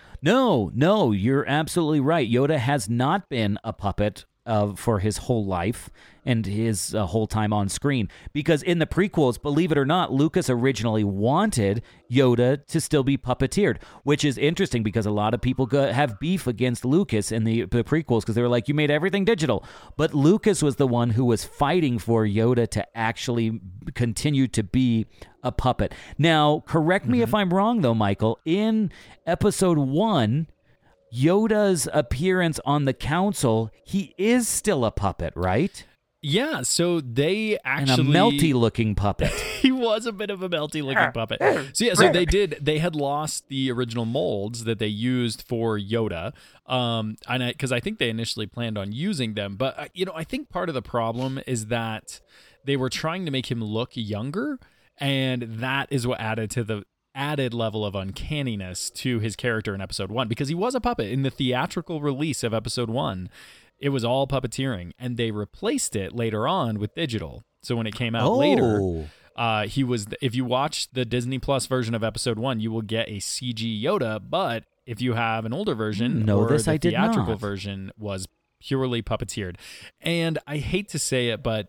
No, you're absolutely right. Yoda has not been a puppet for his whole life and his whole time on screen. Because in the prequels, believe it or not, Lucas originally wanted Yoda to still be puppeteered, which is interesting because a lot of people have beef against Lucas in the prequels because they were like, "You made everything digital." But Lucas was the one who was fighting for Yoda to actually continue to be a puppet. Now, correct me if I'm wrong, though, Michael. In Episode 1, Yoda's appearance on the council, he is still a puppet, right? Yeah, so they actually... And a melty-looking puppet. He was a bit of a melty-looking puppet. So they had lost the original molds that they used for Yoda, because I think they initially planned on using them. But, I think part of the problem is that they were trying to make him look younger, and that is what added to the added level of uncanniness to his character in Episode 1, because he was a puppet. In the theatrical release of Episode 1, it was all puppeteering, and they replaced it later on with digital. So when it came out later, he was. If you watch the Disney Plus version of Episode 1, you will get a CG Yoda, but if you have an older version, the theatrical version was purely puppeteered. And I hate to say it, but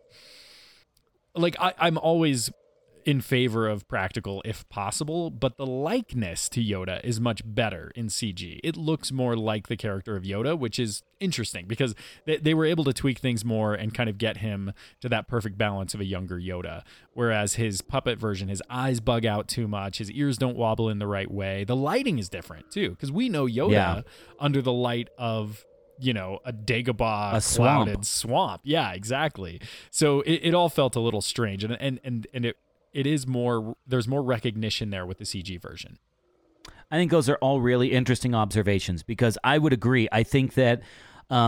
like I'm always in favor of practical if possible, but the likeness to Yoda is much better in CG. It looks more like the character of Yoda, which is interesting because they were able to tweak things more and kind of get him to that perfect balance of a younger Yoda. Whereas his puppet version, his eyes bug out too much, his ears don't wobble in the right way. The lighting is different too, because we know Yoda under the light of a Dagobah clouded swamp. Yeah, exactly. So it all felt a little strange, and it is more, there's more recognition there with the CG version. I think those are all really interesting observations because I would agree. I think that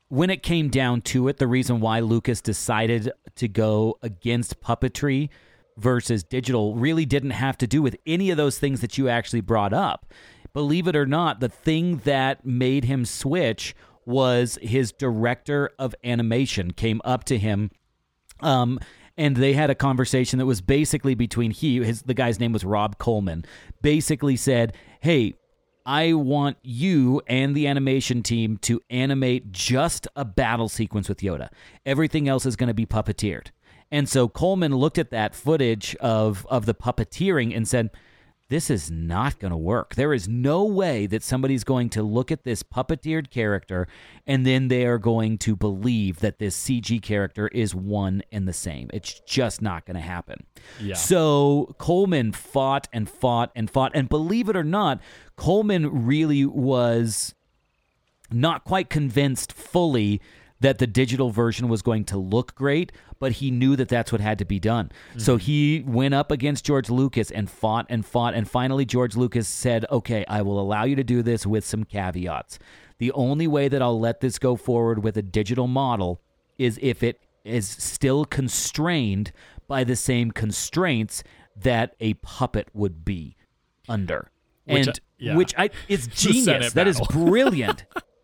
when it came down to it, the reason why Lucas decided to go against puppetry versus digital really didn't have to do with any of those things that you actually brought up. Believe it or not, the thing that made him switch was his director of animation came up to him, and they had a conversation that was basically between the guy's name was Rob Coleman, basically said, hey, I want you and the animation team to animate just a battle sequence with Yoda. Everything else is going to be puppeteered. And so Coleman looked at that footage of the puppeteering and said, this is not going to work. There is no way that somebody's going to look at this puppeteered character and then they are going to believe that this CG character is one and the same. It's just not going to happen. Yeah. So Coleman fought and fought and fought. And believe it or not, Coleman really was not quite convinced fully that the digital version was going to look great, but he knew that that's what had to be done. Mm-hmm. So he went up against George Lucas and fought, and finally George Lucas said, okay, I will allow you to do this with some caveats. The only way that I'll let this go forward with a digital model is if it is still constrained by the same constraints that a puppet would be under. It's genius. That is brilliant.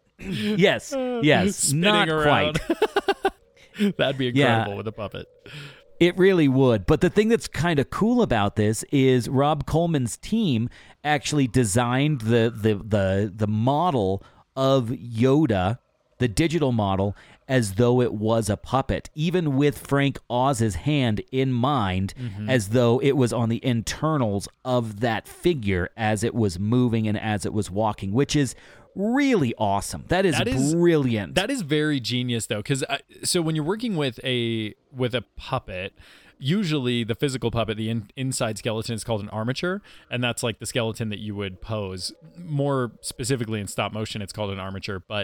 Yes, not around. quite. That'd be incredible with a puppet. It really would. But the thing that's kind of cool about this is Rob Coleman's team actually designed the model of Yoda, the digital model, as though it was a puppet, even with Frank Oz's hand in mind, as though it was on the internals of that figure as it was moving and as it was walking, which is really awesome. That is brilliant. That is very genius, though, because so when you're working with a puppet, usually the physical puppet, the inside skeleton, is called an armature, and that's like the skeleton that you would pose. More specifically in stop motion, it's called an armature, but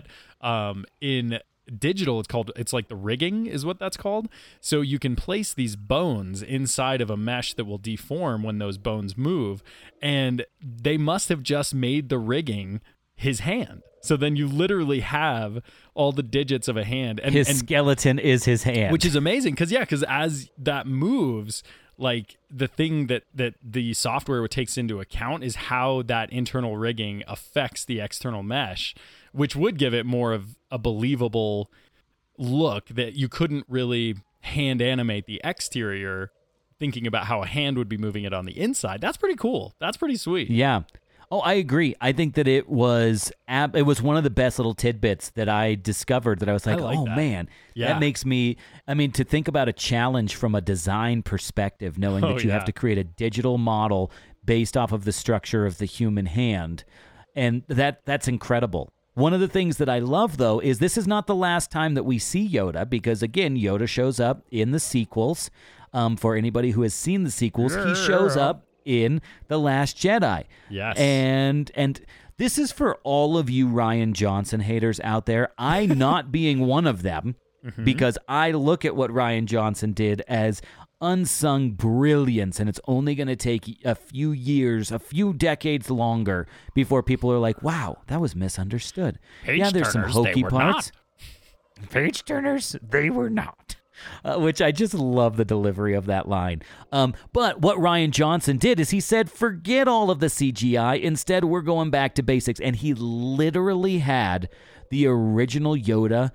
in digital, it's like the rigging is what that's called. So you can place these bones inside of a mesh that will deform when those bones move, and they must have just made the rigging his hand. So then you literally have all the digits of a hand, and his skeleton is his hand, which is amazing because as that moves, like the thing that the software takes into account is how that internal rigging affects the external mesh, which would give it more of a believable look that you couldn't really hand animate the exterior thinking about how a hand would be moving it on the inside. That's pretty cool. That's pretty sweet. Yeah. Oh, I agree. I think that it was one of the best little tidbits that I discovered that I was like, man, that makes me, to think about a challenge from a design perspective, knowing that you have to create a digital model based off of the structure of the human hand. And that's incredible. One of the things that I love, though, is this is not the last time that we see Yoda, because, again, Yoda shows up in the sequels. For anybody who has seen the sequels, he shows up in The Last Jedi. Yes. And this is for all of you Rian Johnson haters out there. I not being one of them, because I look at what Rian Johnson did as unsung brilliance, and it's only going to take a few years, a few decades longer before people are like, wow, that was misunderstood. There's some hokey parts. Page turners, they were not. Which I just love the delivery of that line. But what Rian Johnson did is he said, forget all of the CGI. Instead, we're going back to basics. And he literally had the original Yoda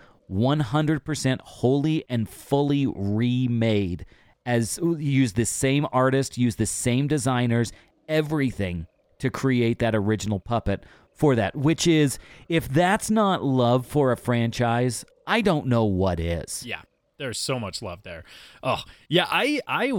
100% wholly and fully remade. As used the same artist, used the same designers, everything to create that original puppet for that. Which is, if that's not love for a franchise, I don't know what is. Yeah. There's so much love there. Oh, yeah, I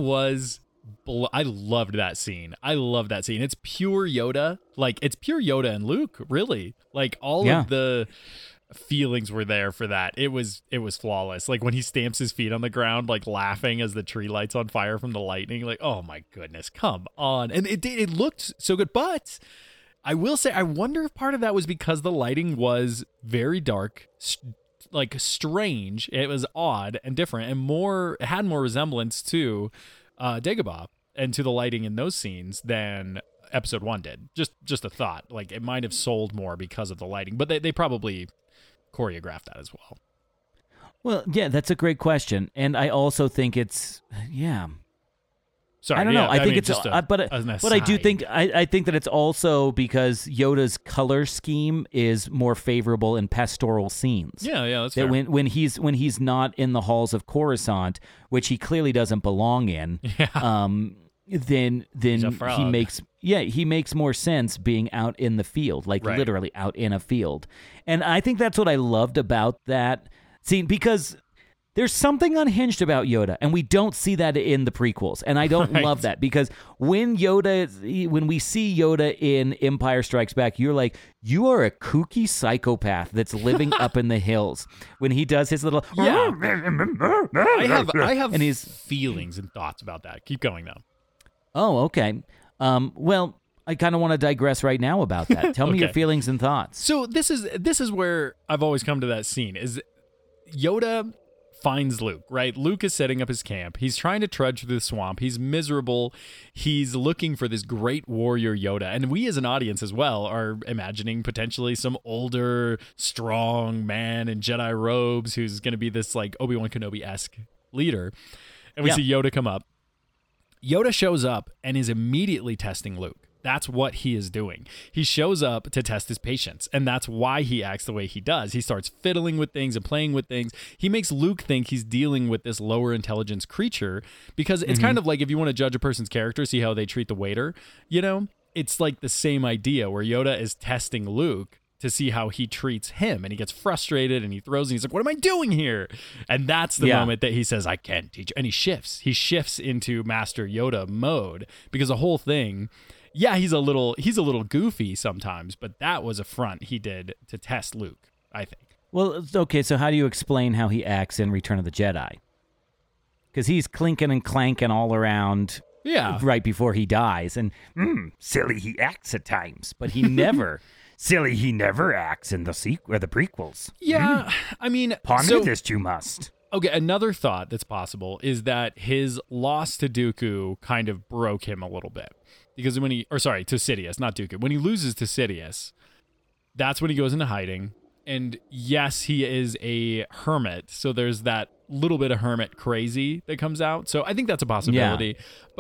loved that scene. I love that scene. It's pure Yoda. Like, it's pure Yoda and Luke, really. Like, all of the feelings were there for that. It was flawless. Like, when he stamps his feet on the ground, like, laughing as the tree lights on fire from the lightning. Like, oh, my goodness, come on. And it looked so good. But I will say, I wonder if part of that was because the lighting was very dark, like strange. It was odd and different, and it had more resemblance to Dagobah and to the lighting in those scenes than Episode 1 did. Just a thought. Like, it might have sold more because of the lighting, but they probably choreographed that as well. Well, yeah, that's a great question. And I also think it's, Sorry, I don't know. I think mean, it's, just but I do think I think that it's also because Yoda's color scheme is more favorable in pastoral scenes. Yeah, that's that fair. when he's not in the halls of Coruscant, which he clearly doesn't belong in. Then he makes more sense being out in the field, like literally out in a field. And I think that's what I loved about that scene, because there's something unhinged about Yoda, and we don't see that in the prequels. And I don't love that, because when we see Yoda in Empire Strikes Back, you're like, you are a kooky psychopath that's living up in the hills. When he does his little... I have and he's feelings and thoughts about that. Keep going, though. Oh, okay. Well, I kind of want to digress right now about that. Tell me your feelings and thoughts. So this is where I've always come to that scene, is Yoda finds Luke, right? Luke is setting up his camp. He's trying to trudge through the swamp. He's miserable. He's looking for this great warrior Yoda. And we as an audience as well are imagining potentially some older, strong man in Jedi robes who's going to be this like Obi-Wan Kenobi-esque leader. And we see Yoda come up. Yoda shows up and is immediately testing Luke. That's what he is doing. He shows up to test his patience, and that's why he acts the way he does. He starts fiddling with things and playing with things. He makes Luke think he's dealing with this lower intelligence creature, because it's kind of like if you want to judge a person's character, see how they treat the waiter, It's like the same idea where Yoda is testing Luke to see how he treats him, and he gets frustrated and he throws and he's like, what am I doing here? And that's the moment that he says, I can't teach. And he shifts into Master Yoda mode, because the whole thing, he's a little goofy sometimes, but that was a front he did to test Luke, I think. Well, okay, so how do you explain how he acts in Return of the Jedi? Because he's clinking and clanking all around right before he dies, and Silly he acts at times. but he never... Silly he never acts in the prequels. Yeah, I mean... Ponder this you must. Okay, another thought that's possible is that his loss to Dooku kind of broke him a little bit. Because to Sidious, not Dooku. When he loses to Sidious, that's when he goes into hiding. And yes, he is a hermit, so there's that little bit of hermit crazy that comes out. So I think that's a possibility.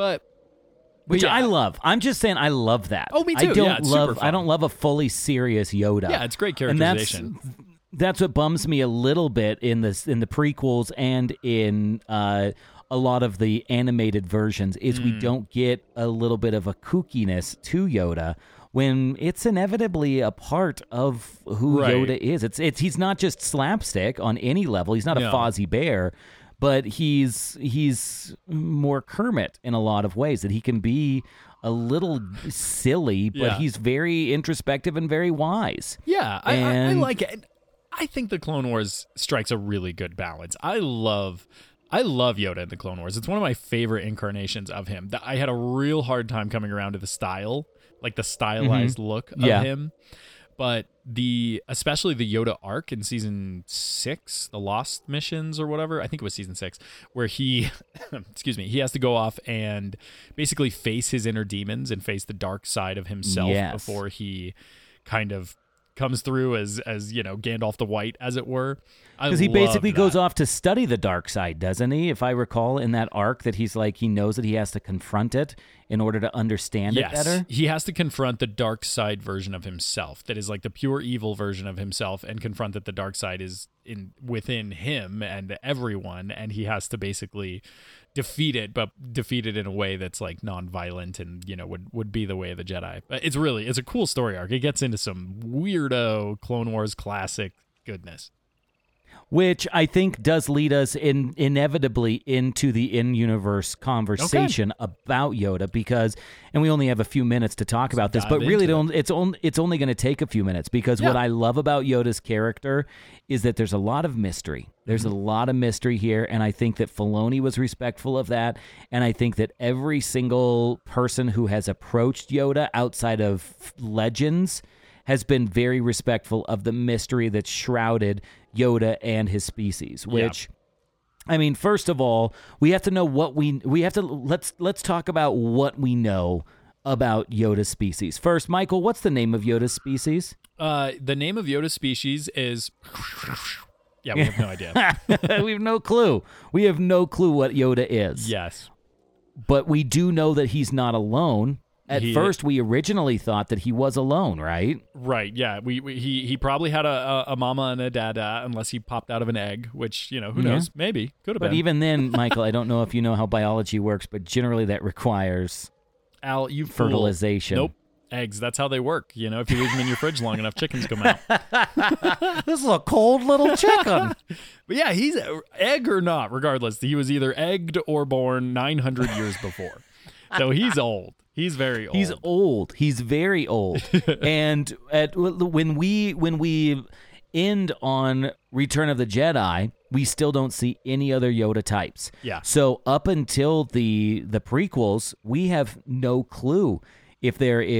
Which I love. I'm just saying I love that. Oh, me too. I don't love a fully serious Yoda. Yeah, it's great characterization. And that's what bums me a little bit in the prequels and in a lot of the animated versions is we don't get a little bit of a kookiness to Yoda when it's inevitably a part of who Yoda is. He's not just slapstick on any level. He's not a Fozzie Bear. But he's more Kermit in a lot of ways, that he can be a little silly, but he's very introspective and very wise. Yeah, I like it. I think the Clone Wars strikes a really good balance. I love Yoda in the Clone Wars. It's one of my favorite incarnations of him. I had a real hard time coming around to the style, like the stylized look of him. But especially the Yoda arc in season 6, the Lost Missions or whatever, I think it was season 6, where he, he has to go off and basically face his inner demons and face the dark side of himself before he kind of comes through as Gandalf the White, as it were. Because he basically goes off to study the dark side, doesn't he? If I recall in that arc, that he's like, he knows that he has to confront it in order to understand it better. He has to confront the dark side version of himself, that is like the pure evil version of himself, and confront that the dark side is within him and everyone, and he has to basically defeat it, but defeat it in a way that's like non-violent and would be the way of the Jedi. But it's a cool story arc. It gets into some weirdo Clone Wars classic goodness, which I think does lead us inevitably into the in-universe conversation about Yoda, because, and we only have a few minutes to talk about this, but really it's only going to take a few minutes, because what I love about Yoda's character is that there's a lot of mystery. There's a lot of mystery here, and I think that Filoni was respectful of that, and I think that every single person who has approached Yoda outside of Legends has been very respectful of the mystery that's shrouded Yoda and his species, which, I mean, first of all, we have to know let's talk about what we know about Yoda's species. First, Michael, what's the name of Yoda's species? The name of Yoda's species is Yeah, we have no idea. We have no clue. We have no clue what Yoda is. Yes. But we do know that he's not alone. At He- first, we originally thought that he was alone, right? Right, yeah. He probably had a mama and a dada, unless he popped out of an egg, which, who knows? Maybe. Could have But been. even then, Michael, I don't know if you know how biology works, but generally that requires Al, you fool. fertilization. Nope. Eggs, that's how they work. If you leave them in your fridge long enough, chickens come out. This is a cold little chicken. But yeah, he's egg or not, regardless. He was either egged or born 900 years before. So he's old. He's very old. He's old. He's very old. And when we end on Return of the Jedi, we still don't see any other Yoda types. Yeah. So up until the prequels, we have no clue if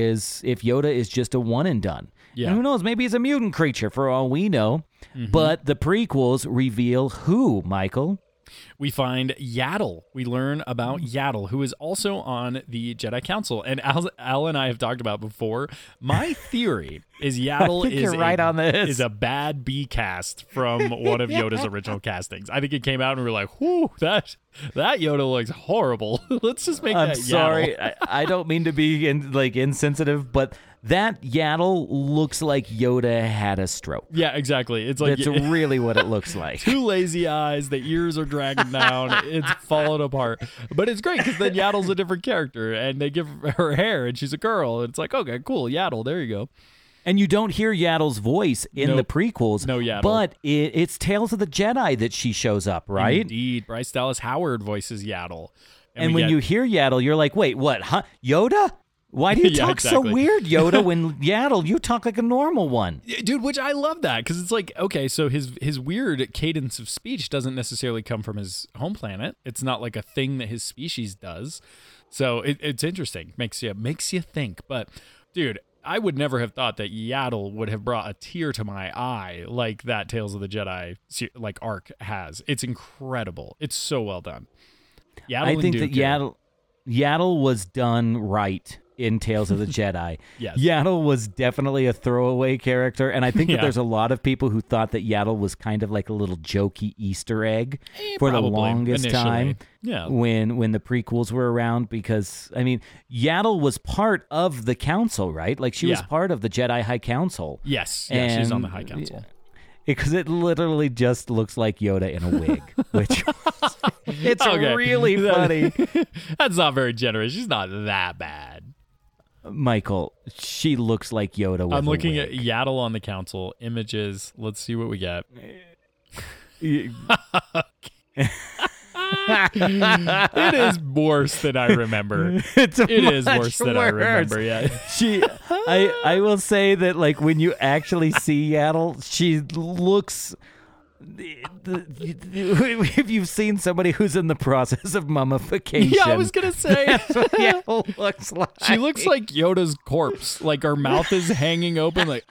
Yoda is just a one and done. Yeah. And who knows? Maybe he's a mutant creature for all we know. But the prequels reveal who, Michael? We find Yaddle. We learn about Yaddle, who is also on the Jedi Council. And Al and I have talked about before. My theory is Yaddle think you're right on this. is a bad B cast from one of Yoda's original castings. I think it came out and we were like, whew, that Yoda looks horrible. Let's just make I'm that sorry. Yaddle. I don't mean to be insensitive, but that Yaddle looks like Yoda had a stroke. Yeah, exactly. It's like That's really what it looks like. two lazy eyes, the ears are dragging down, it's falling apart. But it's great because then Yaddle's a different character and they give her hair and she's a girl. And it's like, okay, cool, Yaddle, there you go. And you don't hear Yaddle's voice in the Nope. prequels. No Yaddle. But it's Tales of the Jedi that she shows up, right? Indeed. Bryce Dallas Howard voices Yaddle. And we when get- you hear Yaddle, you're like, wait, what? Huh? Yoda? Why do you Yeah, talk exactly. so weird, Yoda, when Yaddle, you talk like a normal one? Dude, which I love that because it's like, okay, so his weird cadence of speech doesn't necessarily come from his home planet. It's not like a thing that his species does. So it's interesting. Makes you think. But dude, I would never have thought that Yaddle would have brought a tear to my eye like that Tales of the Jedi like arc has. It's incredible. It's so well done. Yaddle I think and that Dooku. Yaddle was done right in Tales of the Jedi. Yes. Yaddle was definitely a throwaway character, and I think that Yeah. there's a lot of people who thought that Yaddle was kind of like a little jokey Easter egg for the probably, longest initially. time. Yeah. When the prequels were around, because I mean, Yaddle was part of the council, right? Like she was Yeah. part of the Jedi High Council. Yes. Yeah, she's on the And- High Council. Because it literally just looks like Yoda in a wig, which it's Okay. really funny. That's not very generous. She's not that bad. Michael, she looks like Yoda with I'm a looking wig. at Yaddle on the council images. Let's see what we get. It is worse than I remember. It's It is much worse than I remember. Yeah. I will say that, like, when you actually see Yaddle, she looks. If you've seen somebody who's in the process of mummification, Yeah, I was gonna say that's what Yaddle looks like. she looks like Yoda's corpse. Like her mouth is hanging open, like.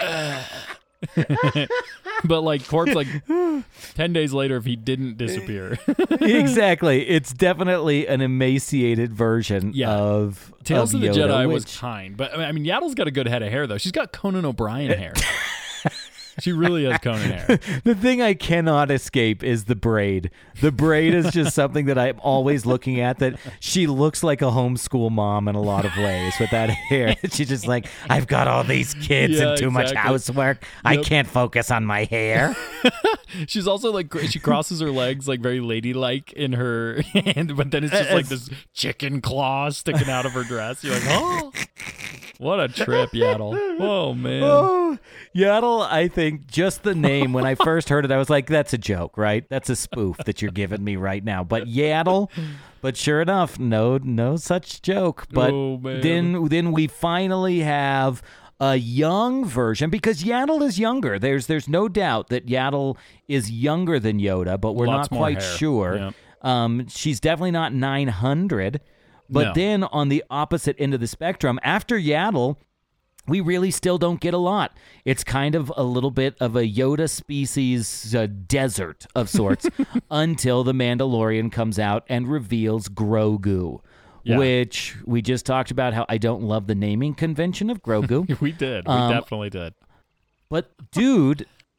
But like corpse, like 10 days later, if he didn't disappear. Exactly. It's definitely an emaciated version Yeah. of Tales of the Yoda, Jedi was which- kind, but I mean, Yaddle's got a good head of hair though. She's got Conan O'Brien hair. She really has Conan hair. The thing I cannot escape is the braid. The braid is just something that I'm always looking at, that she looks like a homeschool mom in a lot of ways with that hair. She's just like, I've got all these kids Yeah, and too much exactly. housework. I Yep. can't focus on my hair. She's also like, she crosses her legs like very ladylike in her hand, but then it's just like this chicken claw sticking out of her dress. You're like, oh, what a trip, Yaddle. Oh, man. Oh, Yaddle, I think just the name, when I first heard it, I was like, that's a joke, right? That's a spoof that you're giving me right now. But Yaddle, but sure enough, no such joke. But Oh, man. then we finally have a young version, because Yaddle is younger. There's no doubt that Yaddle is younger than Yoda, but we're Lots not more quite hair. sure. Yep. She's definitely not 900. But No. then on the opposite end of the spectrum, after Yaddle, we really still don't get a lot. It's kind of a little bit of a Yoda species desert of sorts until the Mandalorian comes out and reveals Grogu, Yeah. which we just talked about how I don't love the naming convention of Grogu. We did. We definitely did. But dude,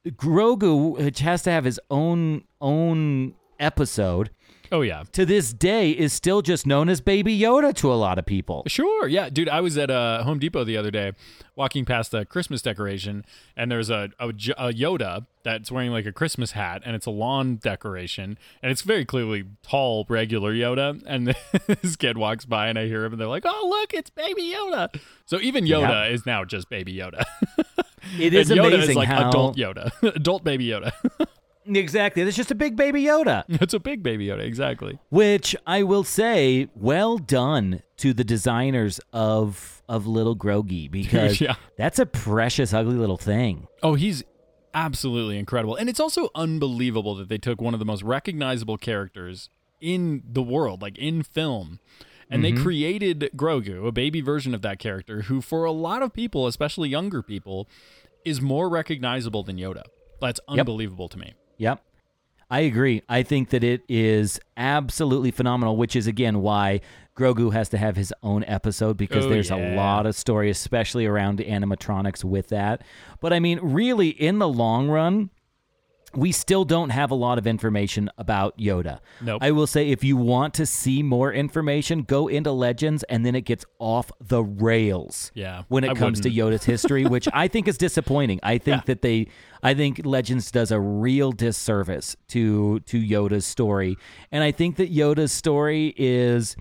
Grogu, which has to have his own episode, Oh, yeah. to this day is still just known as Baby Yoda to a lot of people. Sure, yeah. Dude, I was at Home Depot the other day walking past a Christmas decoration, and there's a Yoda that's wearing like a Christmas hat, and it's a lawn decoration, and it's very clearly tall, regular Yoda, and this kid walks by, and I hear him, and they're like, oh, look, it's Baby Yoda. So even Yoda is now just Baby Yoda. It is and Yoda amazing is like how... adult Yoda. Adult Baby Yoda. Exactly. It's just a big Baby Yoda. It's a big Baby Yoda, exactly. Which I will say, well done to the designers of little Grogu, because Yeah. that's a precious, ugly little thing. Oh, he's absolutely incredible. And it's also unbelievable that they took one of the most recognizable characters in the world, like in film, and they created Grogu, a baby version of that character, who for a lot of people, especially younger people, is more recognizable than Yoda. That's unbelievable to me. Yep. I agree. I think that it is absolutely phenomenal, which is, again, why Grogu has to have his own episode, because there's a lot of story, especially around animatronics with that. But, I mean, really, in the long run, we still don't have a lot of information about Yoda. Nope. I will say, if you want to see more information, go into Legends, and then it gets off the rails. Yeah, when it I comes to Yoda's history, which I think is disappointing. I think I think Legends does a real disservice to Yoda's story, and I think that Yoda's story is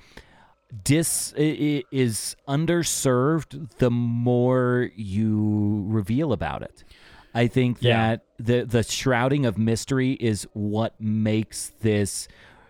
underserved the more you reveal about it. I think that the shrouding of mystery is what makes this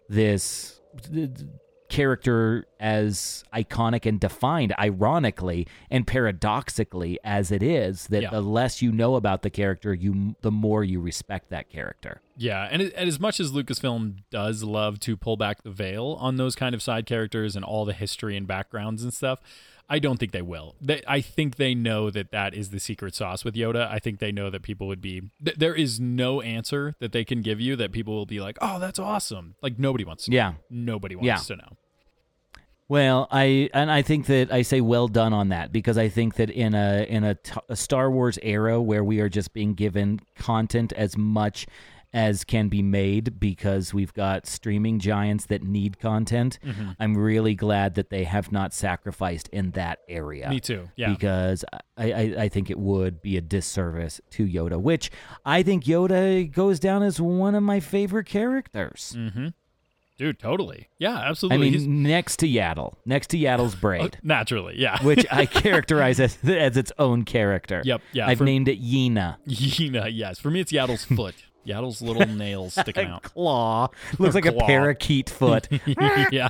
character as iconic and defined, ironically and paradoxically as it is, that the less you know about the character, the more you respect that character. Yeah, and as much as Lucasfilm does love to pull back the veil on those kind of side characters and all the history and backgrounds and stuff, I don't think they will. I think they know that is the secret sauce with Yoda. I think they know that people would be... There is no answer that they can give you that people will be like, oh, that's awesome. Like, nobody wants to know. Nobody wants to know. Well, I think that I say well done on that, because I think that in a Star Wars era where we are just being given content as much as can be made, because we've got streaming giants that need content, I'm really glad that they have not sacrificed in that area. Me too, yeah. Because I think it would be a disservice to Yoda, which I think Yoda goes down as one of my favorite characters. Mm-hmm. Dude, totally. Yeah, absolutely. I mean, next to Yaddle's braid. Naturally, yeah. Which I characterize as its own character. Yep, yeah. I've named it Yeena. Yeena, yes. For me, it's Yaddle's foot. Yaddle's little nails sticking out. Claw. Looks like a parakeet foot. Yeah.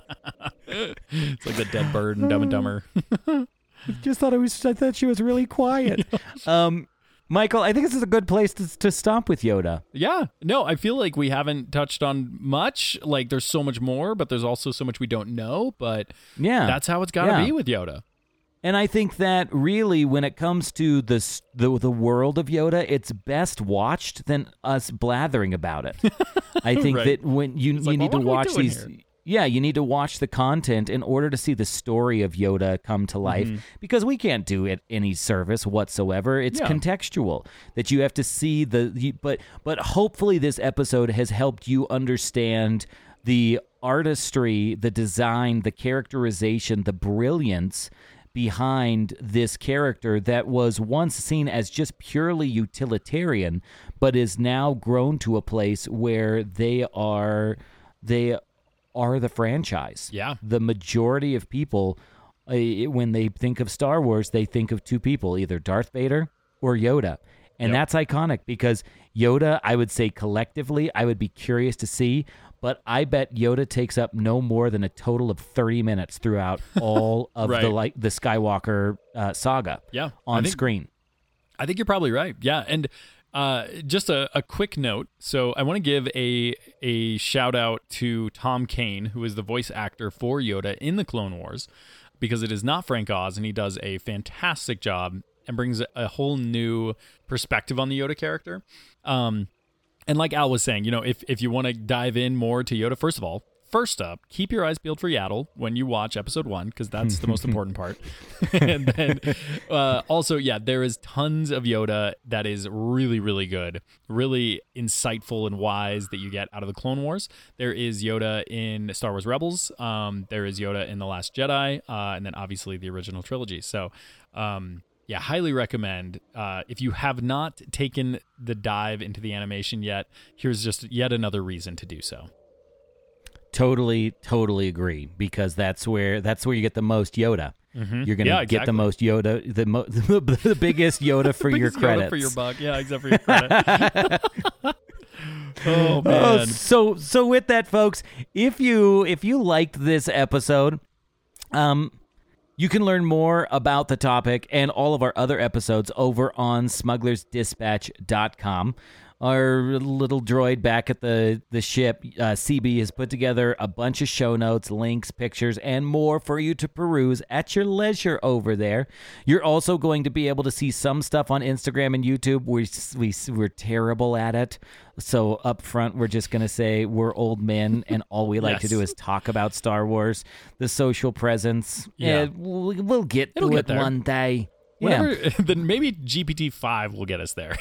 It's like the dead bird in Dumb and Dumber. I thought she was really quiet. Michael, I think this is a good place to stop with Yoda. Yeah. No, I feel like we haven't touched on much. Like, there's so much more, but there's also so much we don't know. But that's how it's got to be with Yoda. And I think that really, when it comes to the world of Yoda, it's best watched than us blathering about it. I think that when you need to watch these... Here? Yeah, you need to watch the content in order to see the story of Yoda come to life, because we can't do it any service whatsoever. It's contextual, that you have to see but hopefully this episode has helped you understand the artistry, the design, the characterization, the brilliance behind this character that was once seen as just purely utilitarian, but is now grown to a place where they are the franchise. Yeah. The majority of people, when they think of Star Wars, they think of two people, either Darth Vader or Yoda. And that's iconic, because Yoda, I would say collectively, I would be curious to see, but I bet Yoda takes up no more than a total of 30 minutes throughout all of the Skywalker saga on screen. I think you're probably right. Yeah. And just a quick note. So I want to give a shout out to Tom Kane, who is the voice actor for Yoda in the Clone Wars, because it is not Frank Oz, and he does a fantastic job and brings a whole new perspective on the Yoda character. And like Al was saying, if you want to dive in more to Yoda, first of all, first up, keep your eyes peeled for Yaddle when you watch episode 1, because that's the most important part. And then also, there is tons of Yoda that is really, really good, really insightful and wise that you get out of the Clone Wars. There is Yoda in Star Wars Rebels. There is Yoda in The Last Jedi, and then obviously the original trilogy. So, highly recommend. If you have not taken the dive into the animation yet, here's just yet another reason to do so. Totally agree, because that's where you get the most Yoda. Mm-hmm. You're gonna get the most Yoda, the biggest Yoda for your credits. Yoda for your buck, except for your credit. Oh man! So with that, folks, if you liked this episode, you can learn more about the topic and all of our other episodes over on smugglersdispatch.com. Our little droid back at the ship, CB, has put together a bunch of show notes, links, pictures, and more for you to peruse at your leisure over there. You're also going to be able to see some stuff on Instagram and YouTube. We're terrible at it. So up front, we're just going to say we're old men, and all we like to do is talk about Star Wars, the social presence. Yeah. We'll get to it one day. Then maybe GPT-5 will get us there.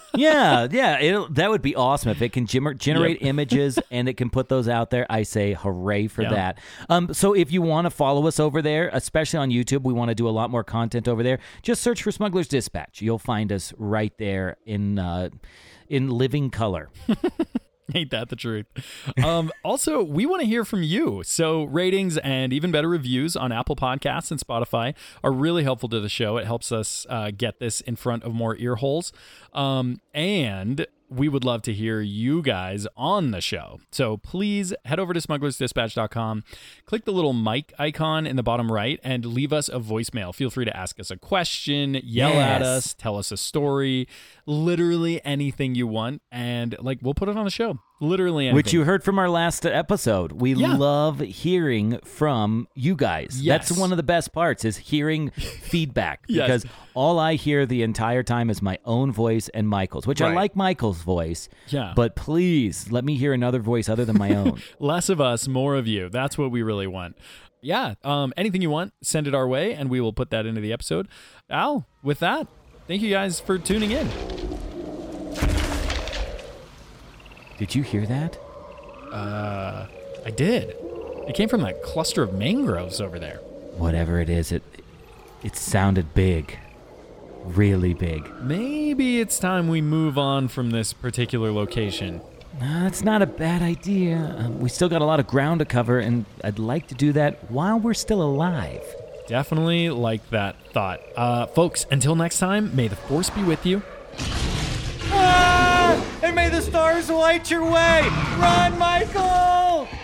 That would be awesome if it can generate images and it can put those out there. I say hooray for that. So if you want to follow us over there, especially on YouTube, we want to do a lot more content over there. Just search for Smugglers Dispatch. You'll find us right there in living color. Ain't that the truth? Also, we want to hear from you. So ratings and even better reviews on Apple Podcasts and Spotify are really helpful to the show. It helps us get this in front of more ear holes. And we would love to hear you guys on the show. So please head over to smugglersdispatch.com, click the little mic icon in the bottom right, and leave us a voicemail. Feel free to ask us a question, yell at us, tell us a story, literally anything you want, and we'll put it on the show. Literally anything. Which you heard from our last episode. We love hearing from you guys. Yes. That's one of the best parts, is hearing feedback. Because all I hear the entire time is my own voice and Michael's, which I like Michael's voice. Yeah. But please, let me hear another voice other than my own. Less of us, more of you. That's what we really want. Yeah. Anything you want, send it our way, and we will put that into the episode. Al, with that, thank you guys for tuning in. Did you hear that? I did. It came from that cluster of mangroves over there. Whatever it is, it sounded big. Really big. Maybe it's time we move on from this particular location. That's not a bad idea. We still got a lot of ground to cover, and I'd like to do that while we're still alive. Definitely like that thought. Folks, until next time, may the Force be with you. And may the stars light your way! Run, Michael!